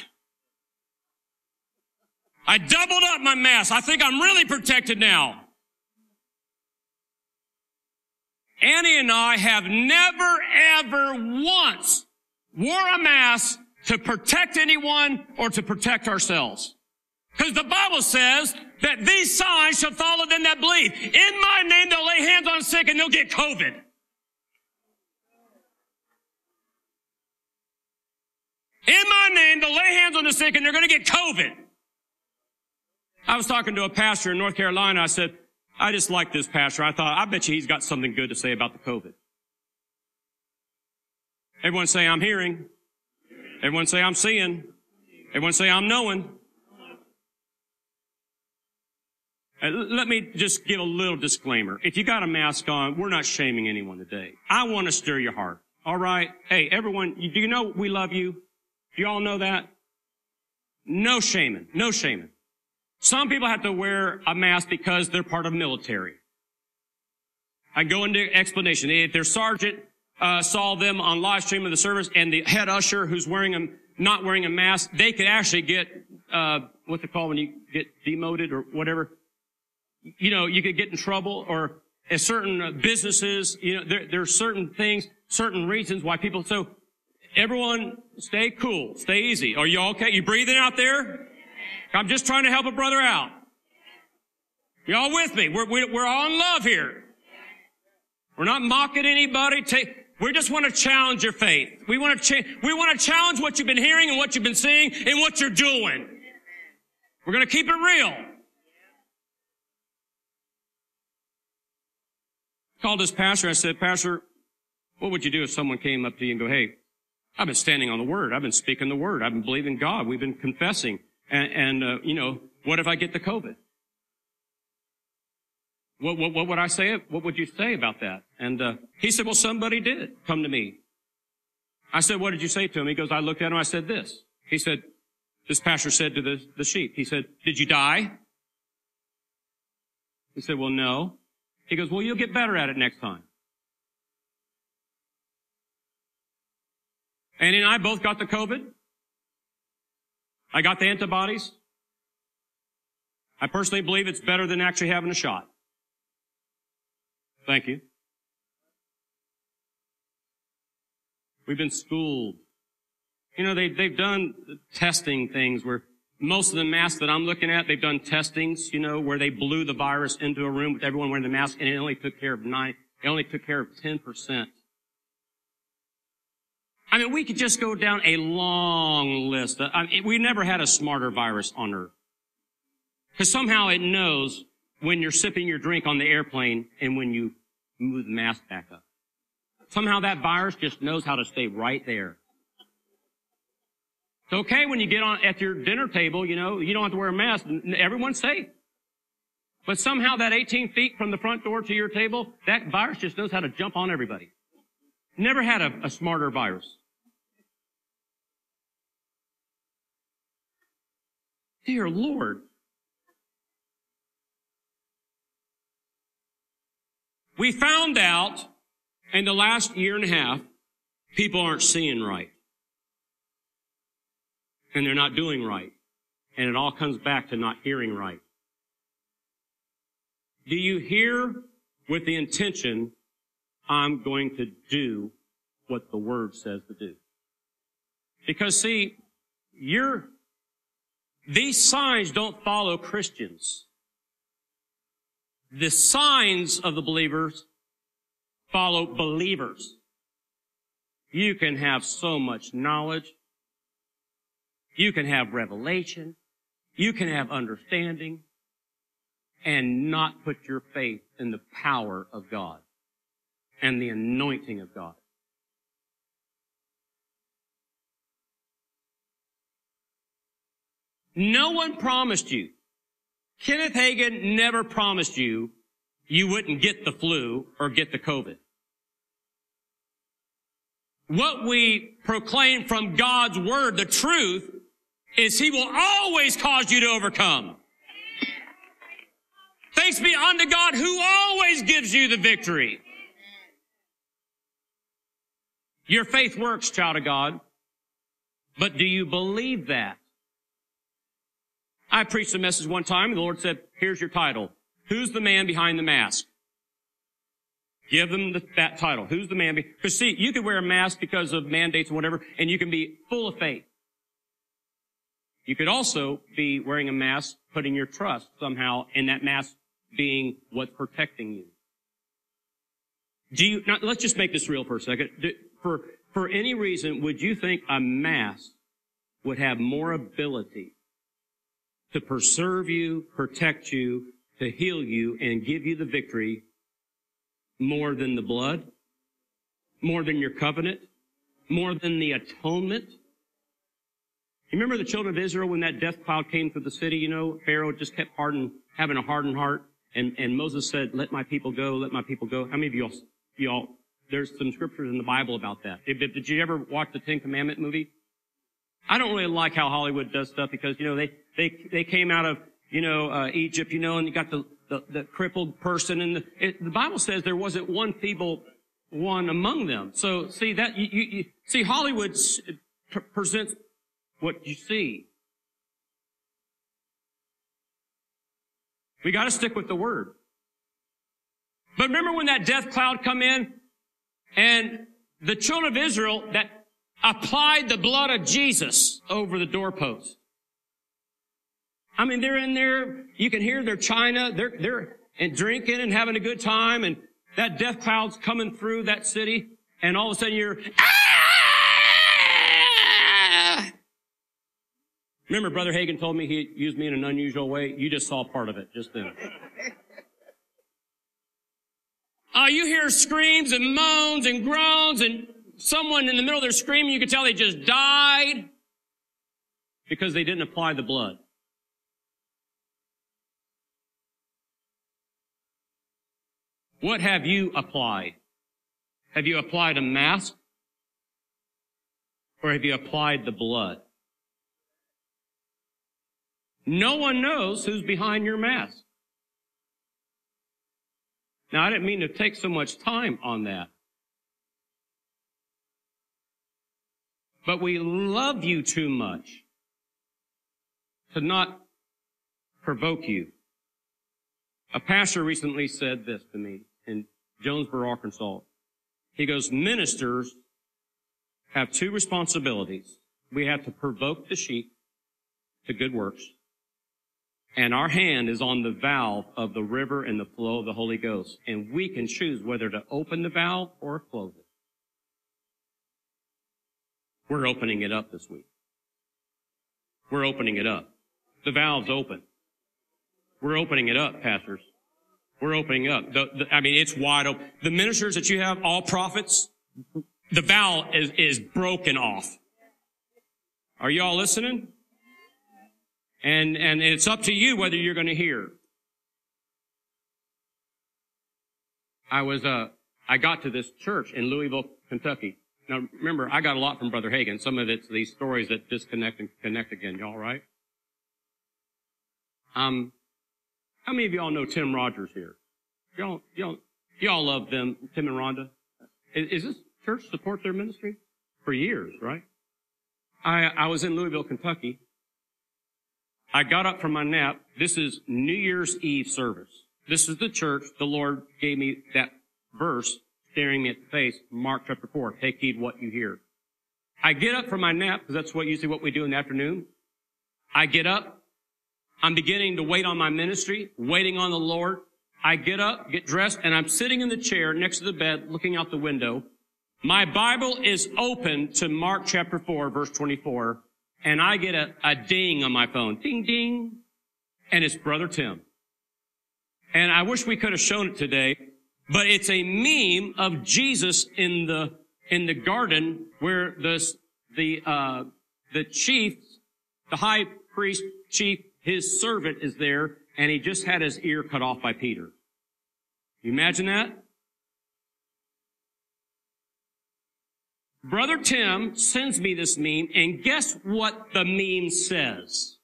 I doubled up my mask. I think I'm really protected now. Annie and I have never, ever once wore a mask to protect anyone or to protect ourselves. Because the Bible says that these signs shall follow them that believe. In my name, they'll lay hands on the sick and they'll get COVID. In my name, they'll lay hands on the sick and they're going to get COVID. I was talking to a pastor in North Carolina. I said, I just like this pastor. I thought, I bet you he's got something good to say about the COVID. Everyone say, I'm hearing. Everyone say, I'm seeing. Everyone say, I'm knowing. Uh, let me just give a little disclaimer. If you got a mask on, we're not shaming anyone today. I want to stir your heart. All right? Hey, everyone, do you know we love you? Do you all know that? No shaming. No shaming. Some people have to wear a mask because they're part of the military. I go into explanation. If their sergeant uh, saw them on live stream of the service and the head usher who's wearing a, not wearing a mask, they could actually get, uh, what's it called when you get demoted or whatever? You know, you could get in trouble, or at certain uh, businesses, you know, there, there are certain things, certain reasons why people, so everyone stay cool, stay easy. Are you okay? You breathing out there? I'm just trying to help a brother out. Y'all with me? We're, we're all in love here. We're not mocking anybody. Take, we just want to challenge your faith. We want to cha- we want to challenge what you've been hearing and what you've been seeing and what you're doing. We're going to keep it real. I called this pastor. I said, Pastor, what would you do if someone came up to you and go, hey, I've been standing on the Word. I've been speaking the Word. I've been believing God. We've been confessing. And, and uh, you know, what if I get the COVID? What, what, what would I say? What would you say about that? And uh, he said, well, somebody did come to me. I said, what did you say to him? He goes, I looked at him. I said this. He said, this pastor said to the, the sheep, he said, did you die? He said, well, no. He goes, well, you'll get better at it next time. Andy and I both got the COVID. I got the antibodies. I personally believe it's better than actually having a shot. Thank you. We've been schooled. You know, they, they've done testing things where most of the masks that I'm looking at, they've done testings, you know, where they blew the virus into a room with everyone wearing the mask, and it only took care of nine, it only took care of ten percent. I mean, we could just go down a long list. I mean, we never had a smarter virus on Earth. Because somehow it knows when you're sipping your drink on the airplane and when you move the mask back up. Somehow that virus just knows how to stay right there. It's okay when you get on at your dinner table, you know, you don't have to wear a mask. Everyone's safe. But somehow that eighteen feet from the front door to your table, that virus just knows how to jump on everybody. Never had a, a smarter virus. Dear Lord. We found out in the last year and a half, people aren't seeing right. And they're not doing right. And it all comes back to not hearing right. Do you hear with the intention, I'm going to do what the Word says to do? Because see, you're, these signs don't follow Christians. The signs of the believers follow believers. You can have so much knowledge. You can have revelation. You can have understanding and not put your faith in the power of God and the anointing of God. No one promised you. Kenneth Hagin never promised you you wouldn't get the flu or get the COVID. What we proclaim from God's Word, the truth, is He will always cause you to overcome. Thanks be unto God who always gives you the victory. Your faith works, child of God. But do you believe that? I preached a message one time, and the Lord said, here's your title. Who's the man behind the mask? Give them the, that title. Who's the man? Because see, you could wear a mask because of mandates and whatever, and you can be full of faith. You could also be wearing a mask, putting your trust somehow in that mask being what's protecting you. Do you, now let's just make this real for a second. Do, for, for any reason, would you think a mask would have more ability to preserve you, protect you, to heal you, and give you the victory more than the blood? More than your covenant? More than the atonement? You remember the children of Israel when that death cloud came through the city? You know, Pharaoh just kept hardened, having a hardened heart. And, and Moses said, let my people go, let my people go. How many of y'all, y'all, there's some scriptures in the Bible about that. Did, did you ever watch the Ten Commandment movie? I don't really like how Hollywood does stuff because, you know, they, they, they came out of, you know, uh, Egypt, you know, and you got the, the, the crippled person. And the, it, the Bible says there wasn't one feeble one among them. So, see, that, you, you, you see, Hollywood p- presents what you see. We got to stick with the Word. But remember when that death cloud come in and the children of Israel that applied the blood of Jesus over the doorpost. I mean, they're in there. You can hear their china. They're, they're and drinking and having a good time. And that death cloud's coming through that city. And all of a sudden you're, ah! Remember, Brother Hagin told me he used me in an unusual way. You just saw part of it just then. Uh, you hear screams and moans and groans and someone in the middle of their screaming, you can tell they just died because they didn't apply the blood. What have you applied? Have you applied a mask? Or have you applied the blood? No one knows who's behind your mask. Now, I didn't mean to take so much time on that. But we love you too much to not provoke you. A pastor recently said this to me in Jonesboro, Arkansas. He goes, ministers have two responsibilities. We have to provoke the sheep to good works. And our hand is on the valve of the river and the flow of the Holy Ghost. And we can choose whether to open the valve or close it. We're opening it up this week. We're opening it up. The valve's open. We're opening it up, pastors. We're opening up. The, the, I mean, it's wide open. The ministers that you have, all prophets, the valve is, is broken off. Are you all listening? And, and it's up to you whether you're going to hear. I was, uh, I got to this church in Louisville, Kentucky. Now, remember, I got a lot from Brother Hagin. Some of it's these stories that disconnect and connect again. Y'all right? Um, how many of y'all know Tim Rogers here? Y'all, y'all, y'all love them, Tim and Rhonda? Is, is this church support their ministry? For years, right? I, I was in Louisville, Kentucky. I got up from my nap. This is New Year's Eve service. This is the church. The Lord gave me that verse staring me at the face, Mark chapter four. Take heed what you hear. I get up from my nap, because that's what usually what we do in the afternoon. I get up. I'm beginning to wait on my ministry, waiting on the Lord. I get up, get dressed, and I'm sitting in the chair next to the bed, looking out the window. My Bible is open to Mark chapter four, verse twenty-four. And I get a, a ding on my phone. Ding, ding. And it's Brother Tim. And I wish we could have shown it today, but it's a meme of Jesus in the, in the garden where the, the, uh, the chief, the high priest chief, his servant is there, and he just had his ear cut off by Peter. You imagine that? Brother Tim sends me this meme, and guess what the meme says?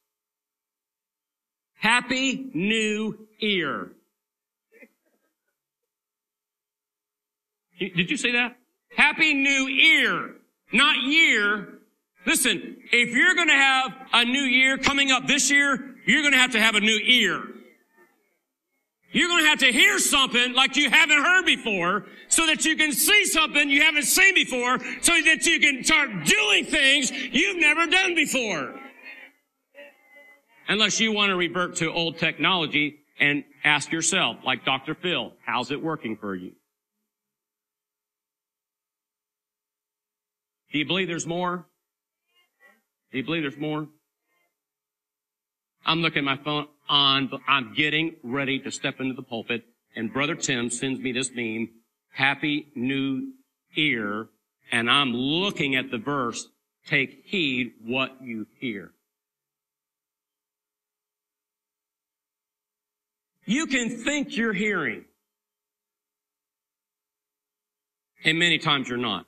Happy New Ear. Did you say that? Happy New Ear, not year. Listen, if you're going to have a new year coming up this year, you're going to have to have a new ear. You're going to have to hear something like you haven't heard before so that you can see something you haven't seen before so that you can start doing things you've never done before. Unless you want to revert to old technology and ask yourself, like Doctor Phil, how's it working for you? Do you believe there's more? Do you believe there's more? I'm looking at my phone on, I'm getting ready to step into the pulpit, and Brother Tim sends me this meme, Happy New Year, and I'm looking at the verse, take heed what you hear. You can think you're hearing, and many times you're not.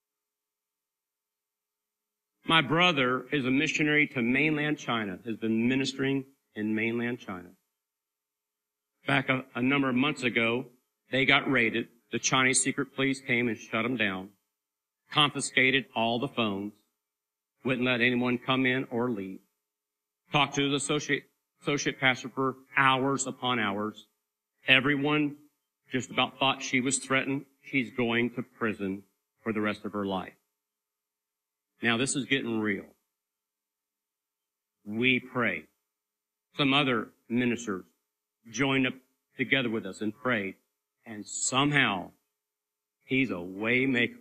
My brother is a missionary to mainland China, has been ministering in mainland China. Back a, a number of months ago, they got raided. The Chinese secret police came and shut them down, confiscated all the phones, wouldn't let anyone come in or leave. Talked to the associate, associate pastor for hours upon hours. Everyone just about thought she was threatened. She's going to prison for the rest of her life. Now, this is getting real. We pray. Some other ministers joined up together with us and prayed, and somehow he's a way maker.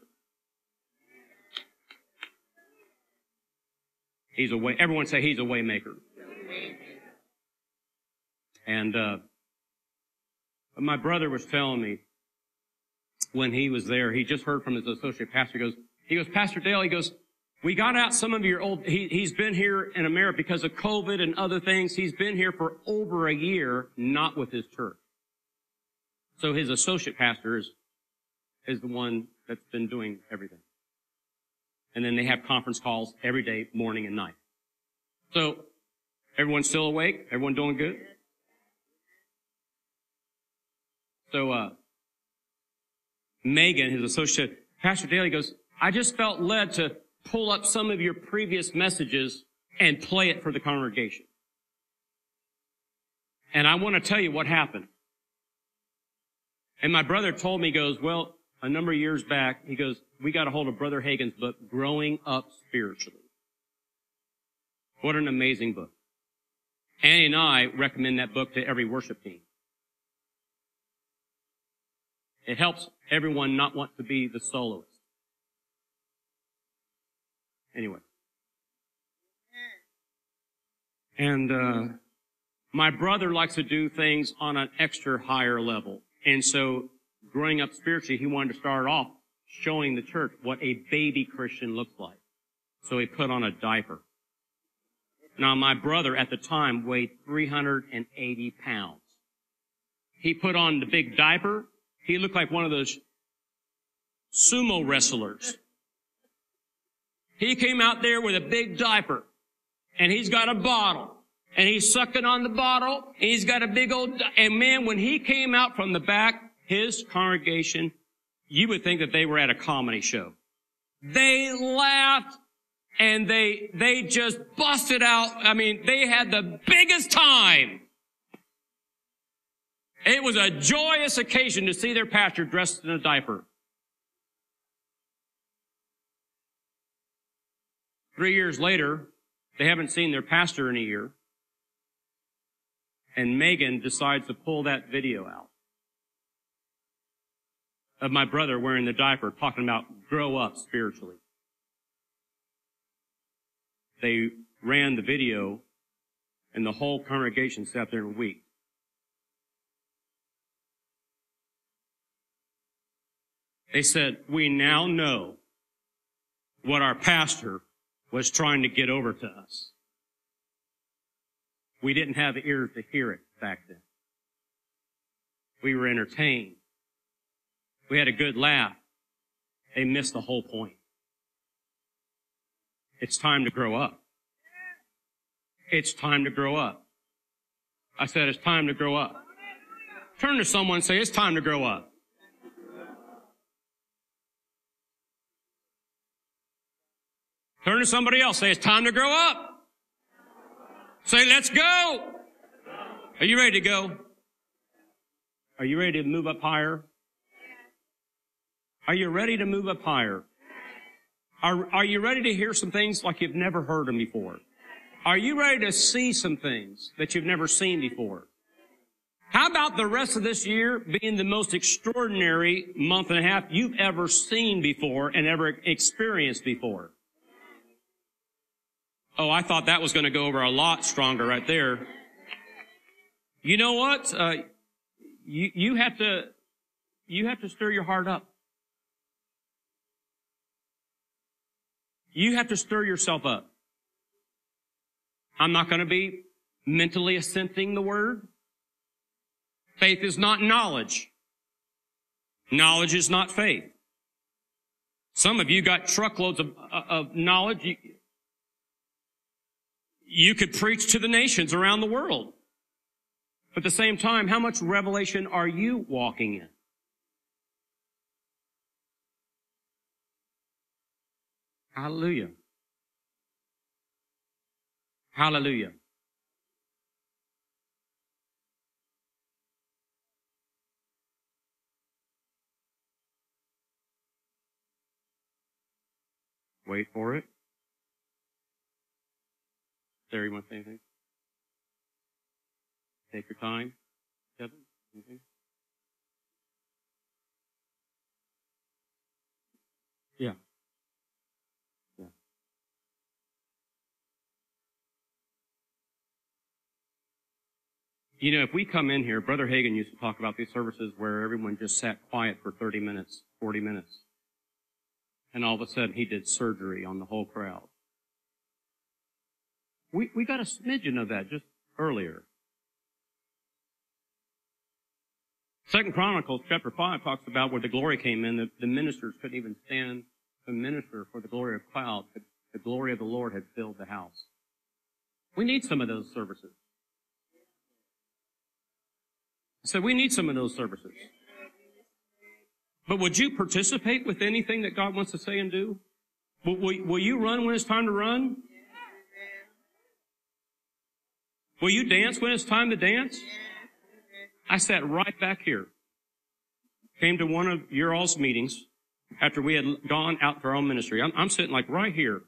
He's a way, everyone say he's a way maker. And, uh, my brother was telling me when he was there, he just heard from his associate pastor, he goes, he goes, Pastor Dale, he goes, we got out some of your old, he, he's been here in America because of COVID and other things. He's been here for over a year, not with his church. So his associate pastor is, is the one that's been doing everything. And then they have conference calls every day, morning and night. So, everyone's still awake? Everyone doing good? So, uh, Megan, his associate, Pastor Daly goes, I just felt led to pull up some of your previous messages and play it for the congregation. And I want to tell you what happened. And my brother told me, he goes, well, a number of years back, he goes, we got a hold of Brother Hagin's book, Growing Up Spiritually. What an amazing book. Annie and I recommend that book to every worship team. It helps everyone not want to be the soloist. Anyway. And uh my brother likes to do things on an extra higher level. And so, growing up spiritually, he wanted to start off showing the church what a baby Christian looks like. So he put on a diaper. Now, my brother at the time weighed three hundred eighty pounds. He put on the big diaper. He looked like one of those sumo wrestlers. He came out there with a big diaper, and he's got a bottle, and he's sucking on the bottle, and he's got a big old, di- and man, when he came out from the back, his congregation, you would think that they were at a comedy show. They laughed, and they, they just busted out. I mean, they had the biggest time. It was a joyous occasion to see their pastor dressed in a diaper. Three years later, they haven't seen their pastor in a year. And Megan decides to pull that video out of my brother wearing the diaper, talking about grow up spiritually. They ran the video, and the whole congregation sat there and wept. They said, we now know what our pastor was trying to get over to us. We didn't have ears to hear it back then. We were entertained. We had a good laugh. They missed the whole point. It's time to grow up. It's time to grow up. I said it's time to grow up. Turn to someone and say, it's time to grow up. Turn to somebody else. Say, it's time to grow up. Say, let's go. Are you ready to go? Are you ready to move up higher? Are you ready to move up higher? Are, are you ready to hear some things like you've never heard them before? Are you ready to see some things that you've never seen before? How about the rest of this year being the most extraordinary month and a half you've ever seen before and ever experienced before? Oh, I thought that was going to go over a lot stronger right there. You know what? Uh, you, you have to, you have to stir your heart up. You have to stir yourself up. I'm not going to be mentally assenting the word. Faith is not knowledge. Knowledge is not faith. Some of you got truckloads of, of knowledge. You, you could preach to the nations around the world. But at the same time, how much revelation are you walking in? Hallelujah. Hallelujah. Wait for it. Sarah, you want to say anything? Take your time. Kevin, anything? Yeah. Yeah. You know, if we come in here, Brother Hagin used to talk about these services where everyone just sat quiet for thirty minutes, forty minutes. And all of a sudden, he did surgery on the whole crowd. We we got a smidgen of that just earlier. Second Chronicles chapter five talks about where the glory came in. The, the ministers couldn't even stand to minister for the glory of cloud. The, the glory of the Lord had filled the house. We need some of those services. So we need some of those services. But would you participate with anything that God wants to say and do? Will, will, will you run when it's time to run? Will you dance when it's time to dance? I sat right back here. Came to one of your all's meetings after we had gone out for our own ministry. I'm, I'm sitting like right here.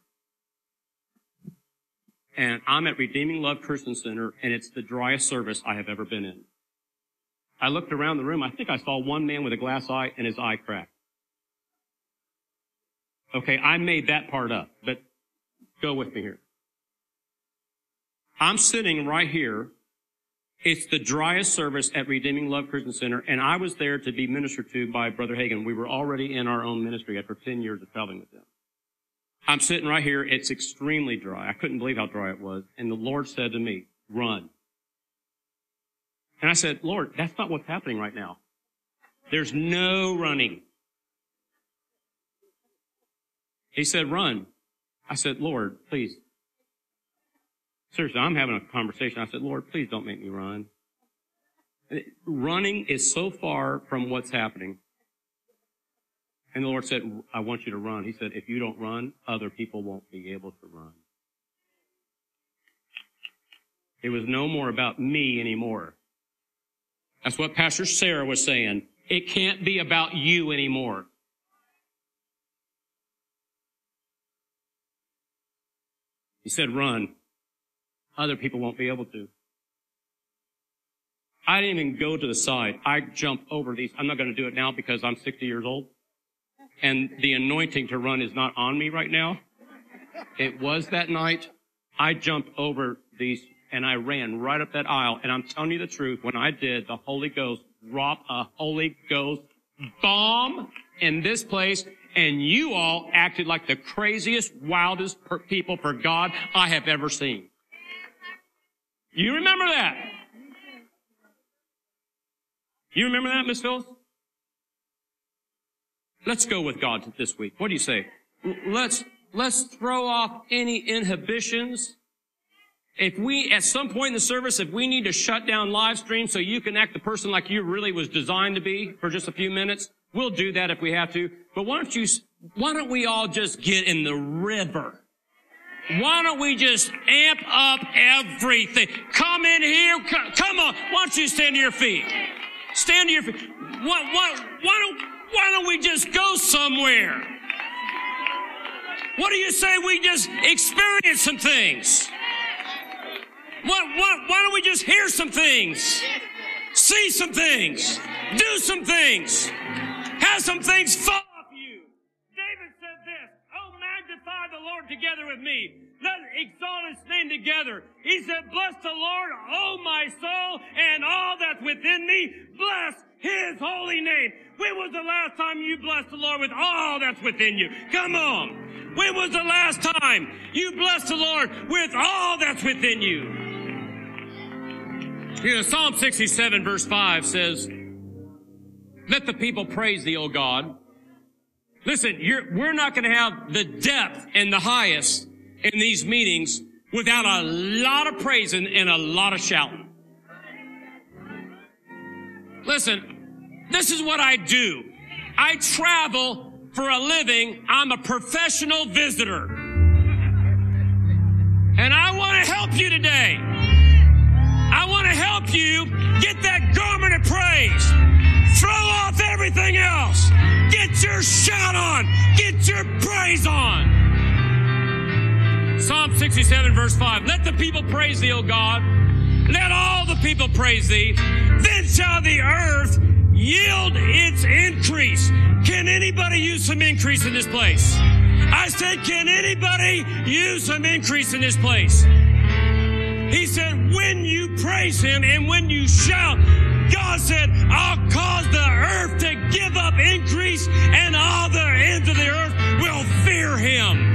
And I'm at Redeeming Love Christian Center, and it's the driest service I have ever been in. I looked around the room. I think I saw one man with a glass eye and his eye cracked. Okay, I made that part up, but go with me here. I'm sitting right here. It's the driest service at Redeeming Love Christian Center, and I was there to be ministered to by Brother Hagin. We were already in our own ministry after ten years of traveling with them. I'm sitting right here. It's extremely dry. I couldn't believe how dry it was. And the Lord said to me, run. And I said, Lord, that's not what's happening right now. There's no running. He said, run. I said, Lord, please. Seriously, I'm having a conversation. I said, Lord, please don't make me run. Running is so far from what's happening. And the Lord said, I want you to run. He said, if you don't run, other people won't be able to run. It was no more about me anymore. That's what Pastor Sarah was saying. It can't be about you anymore. He said, run. Other people won't be able to. I didn't even go to the side. I jumped over these. I'm not going to do it now because I'm sixty years old. And the anointing to run is not on me right now. It was that night. I jumped over these and I ran right up that aisle. And I'm telling you the truth, when I did, the Holy Ghost dropped a Holy Ghost bomb in this place. And you all acted like the craziest, wildest per- people for God I have ever seen. You remember that? You remember that, Miss Phyllis? Let's go with God this week. What do you say? Let's, let's throw off any inhibitions. If we, at some point in the service, if we need to shut down live stream so you can act the person like you really was designed to be for just a few minutes, we'll do that if we have to. But why don't you, why don't we all just get in the river? Why don't we just amp up everything? Come in here. Come, come on. Why don't you stand to your feet? Stand to your feet. Why, why, why don't, why don't we just go somewhere? What do you say we just experience some things? why, why don't we just hear some things? See some things. Do some things. Have some things fall off you. David said this, oh, magnify the Lord together with me. Let us exalt his name together. He said, bless the Lord, oh my soul, and all that's within me. Bless his holy name. When was the last time you blessed the Lord with all that's within you? Come on. When was the last time you blessed the Lord with all that's within you? You know, Psalm sixty-seven verse five says, let the people praise thee, O God. Listen, you're, we're not going to have the depth and the highest in these meetings without a lot of praising and a lot of shouting. Listen, this is what I do. I travel for a living. I'm a professional visitor. And I want to help you today. I want to help you get that garment of praise. Throw off everything else. Get your shout on. Get your praise on. Psalm sixty-seven verse five. Let the people praise thee, O God. Let all the people praise thee. Then shall the earth yield its increase. Can anybody use some increase in this place? I said, can anybody use some increase in this place? He said, when you praise him and when you shout, God said, I'll cause the earth to give up increase and all the ends of the earth will fear him.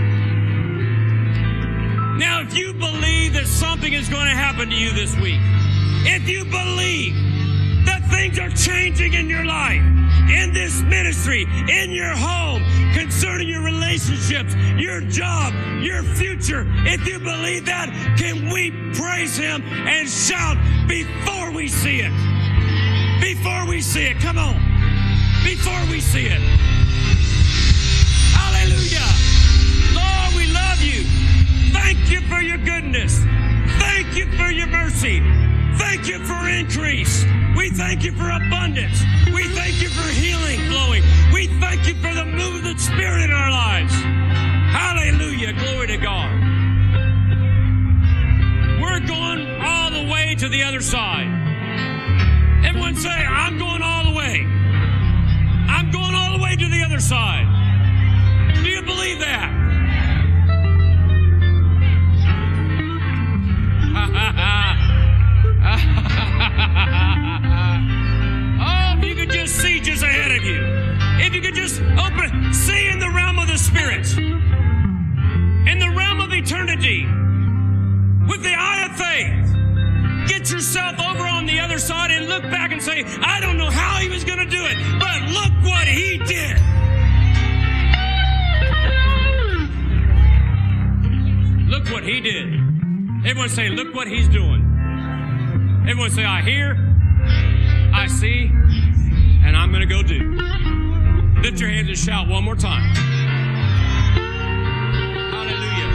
Now, if you believe that something is going to happen to you this week, if you believe that things are changing in your life, in this ministry, in your home, concerning your relationships, your job, your future, if you believe that, can we praise him and shout before we see it? Before we see it. Come on. Before we see it. Hallelujah. Lord, we love you. Thank you for your goodness. Thank you for your mercy. Thank you for increase. We thank you for abundance. We thank you for healing flowing. We thank you for the move of the Spirit in our lives. Hallelujah. Glory to God. We're going all the way to the other side. Everyone say, I'm going all the way. I'm going all the way to the other side. Do you believe that? Oh, if you could just see just ahead of you. If you could just open, see in the realm of the Spirit, in the realm of eternity, with the eye of faith. Get yourself over on the other side and look back and say, I don't know how he was going to do it, but look what he did. Look what he did. Everyone say, look what he's doing. Everyone say, I hear, I see, and I'm going to go do. Lift your hands and shout one more time. Hallelujah.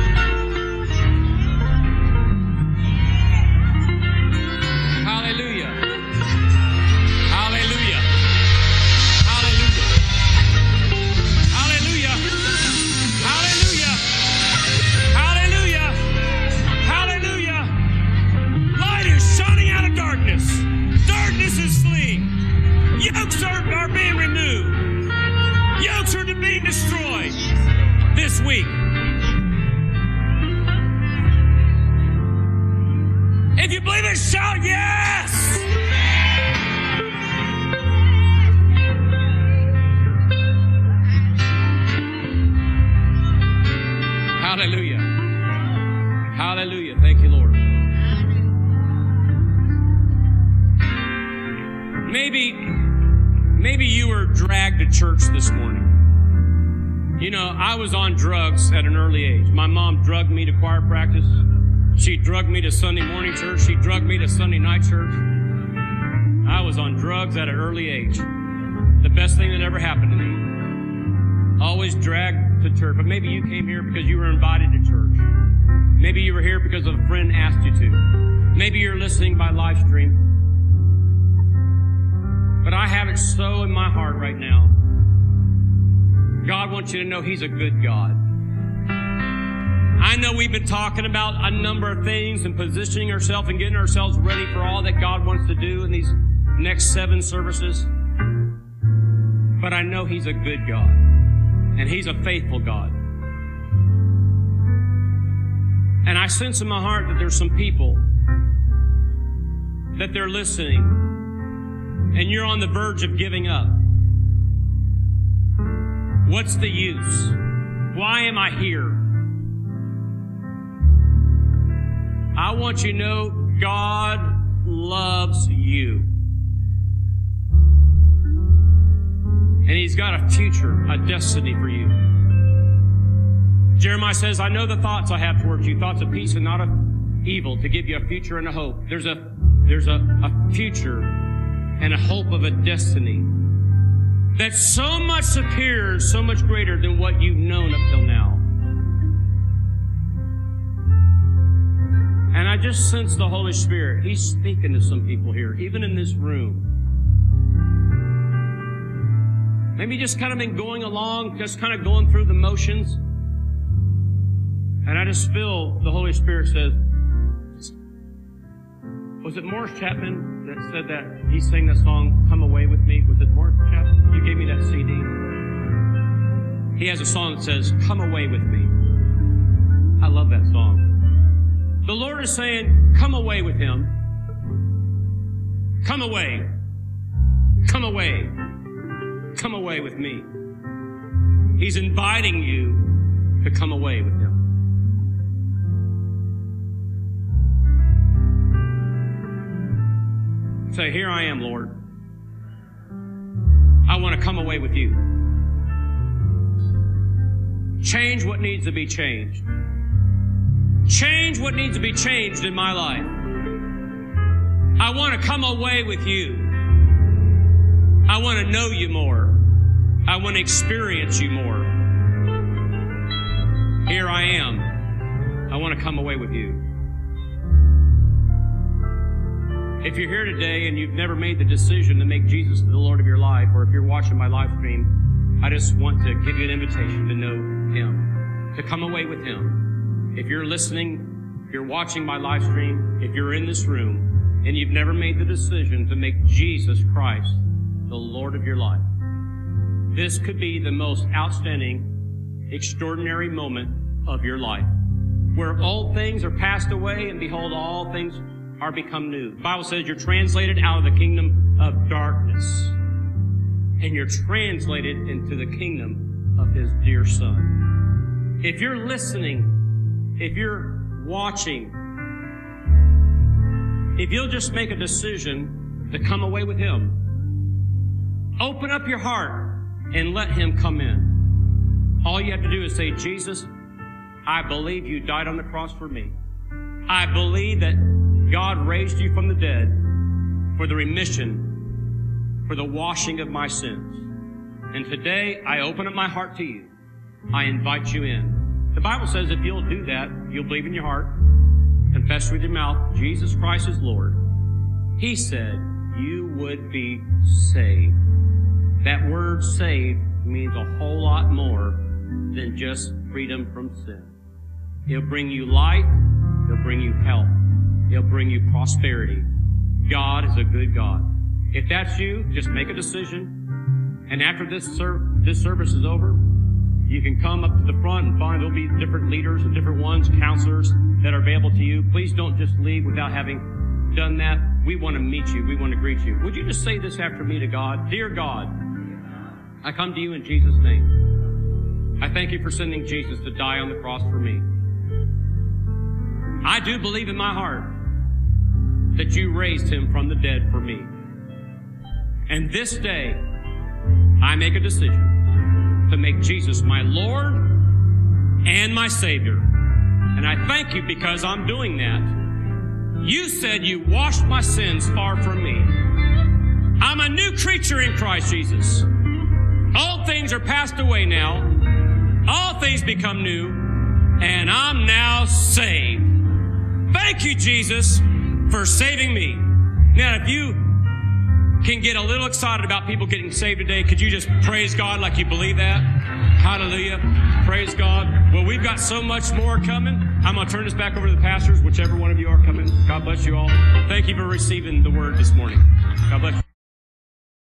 Hallelujah. Hallelujah. Hallelujah. Hallelujah. Hallelujah. Hallelujah. Hallelujah. Light is shining out of darkness. Darkness is fleeing. Yokes are, are being removed. Yokes are being destroyed this week. If you believe it, shout yes! Hallelujah. Hallelujah. Thank you, Lord. Maybe, maybe you were dragged to church this morning. You know, I was on drugs at an early age. My mom drugged me to choir practice. She drugged me to Sunday morning church. She drugged me to Sunday night church. I was on drugs at an early age. The best thing that ever happened to me. Always dragged to church. But maybe you came here because you were invited to church. Maybe you were here because a friend asked you to. Maybe you're listening by live stream. But I have it so in my heart right now. God wants you to know He's a good God. I know we've been talking about a number of things and positioning ourselves and getting ourselves ready for all that God wants to do in these next seven services. But I know He's a good God, and He's a faithful God. And I sense in my heart that there's some people that they're listening, and you're on the verge of giving up. What's the use? Why am I here? I want you to know God loves you. And He's got a future, a destiny for you. Jeremiah says, I know the thoughts I have towards you, thoughts of peace and not of evil, to give you a future and a hope. There's a, there's a, a future and a hope of a destiny that's so much superior, so much greater than what you've known up till now. And I just sense the Holy Spirit. He's speaking to some people here, even in this room. Maybe just kind of been going along, just kind of going through the motions. And I just feel the Holy Spirit says, was it Morris Chapman that said that? He sang that song, Come Away With Me. Was it Morris Chapman? You gave me that C D. He has a song that says, Come Away With Me. I love that song. The Lord is saying, come away with Him. Come away. Come away. Come away with me. He's inviting you to come away with Him. Say, here I am, Lord. I want to come away with you. Change what needs to be changed. Change what needs to be changed in my life. I want to come away with you. I want to know you more. I want to experience you more. Here I am. I want to come away with you. If you're here today and you've never made the decision to make Jesus the Lord of your life, or if you're watching my live stream, I just want to give you an invitation to know Him, to come away with Him. If you're listening, if you're watching my live stream, if you're in this room, and you've never made the decision to make Jesus Christ the Lord of your life, this could be the most outstanding, extraordinary moment of your life, where old things are passed away, and behold, all things are become new. The Bible says you're translated out of the kingdom of darkness, and you're translated into the kingdom of His dear Son. If you're listening, if you're watching, if you'll just make a decision to come away with Him, open up your heart and let Him come in. All you have to do is say, Jesus, I believe you died on the cross for me. I believe that God raised you from the dead for the remission, for the washing of my sins. And today, I open up my heart to you. I invite you in. The Bible says if you'll do that, you'll believe in your heart, confess with your mouth, Jesus Christ is Lord. He said you would be saved. That word saved means a whole lot more than just freedom from sin. It'll bring you life. It'll bring you health. It'll bring you prosperity. God is a good God. If that's you, just make a decision. And after this, ser- this service is over, you can come up to the front and find there'll be different leaders and different ones, counselors that are available to you. Please don't just leave without having done that. We want to meet you. We want to greet you. Would you just say this after me to God? Dear God, I come to you in Jesus' name. I thank you for sending Jesus to die on the cross for me. I do believe in my heart that you raised Him from the dead for me. And this day, I make a decision to make Jesus my Lord and my Savior. And I thank you because I'm doing that. You said you washed my sins far from me. I'm a new creature in Christ Jesus. All things are passed away now. All things become new. And I'm now saved. Thank you, Jesus, for saving me. Now, if you can get a little excited about people getting saved today, could you just praise God like you believe that? Hallelujah. Praise God. Well, we've got so much more coming. I'm going to turn this back over to the pastors, whichever one of you are coming. God bless you all. Thank you for receiving the word this morning. God bless you.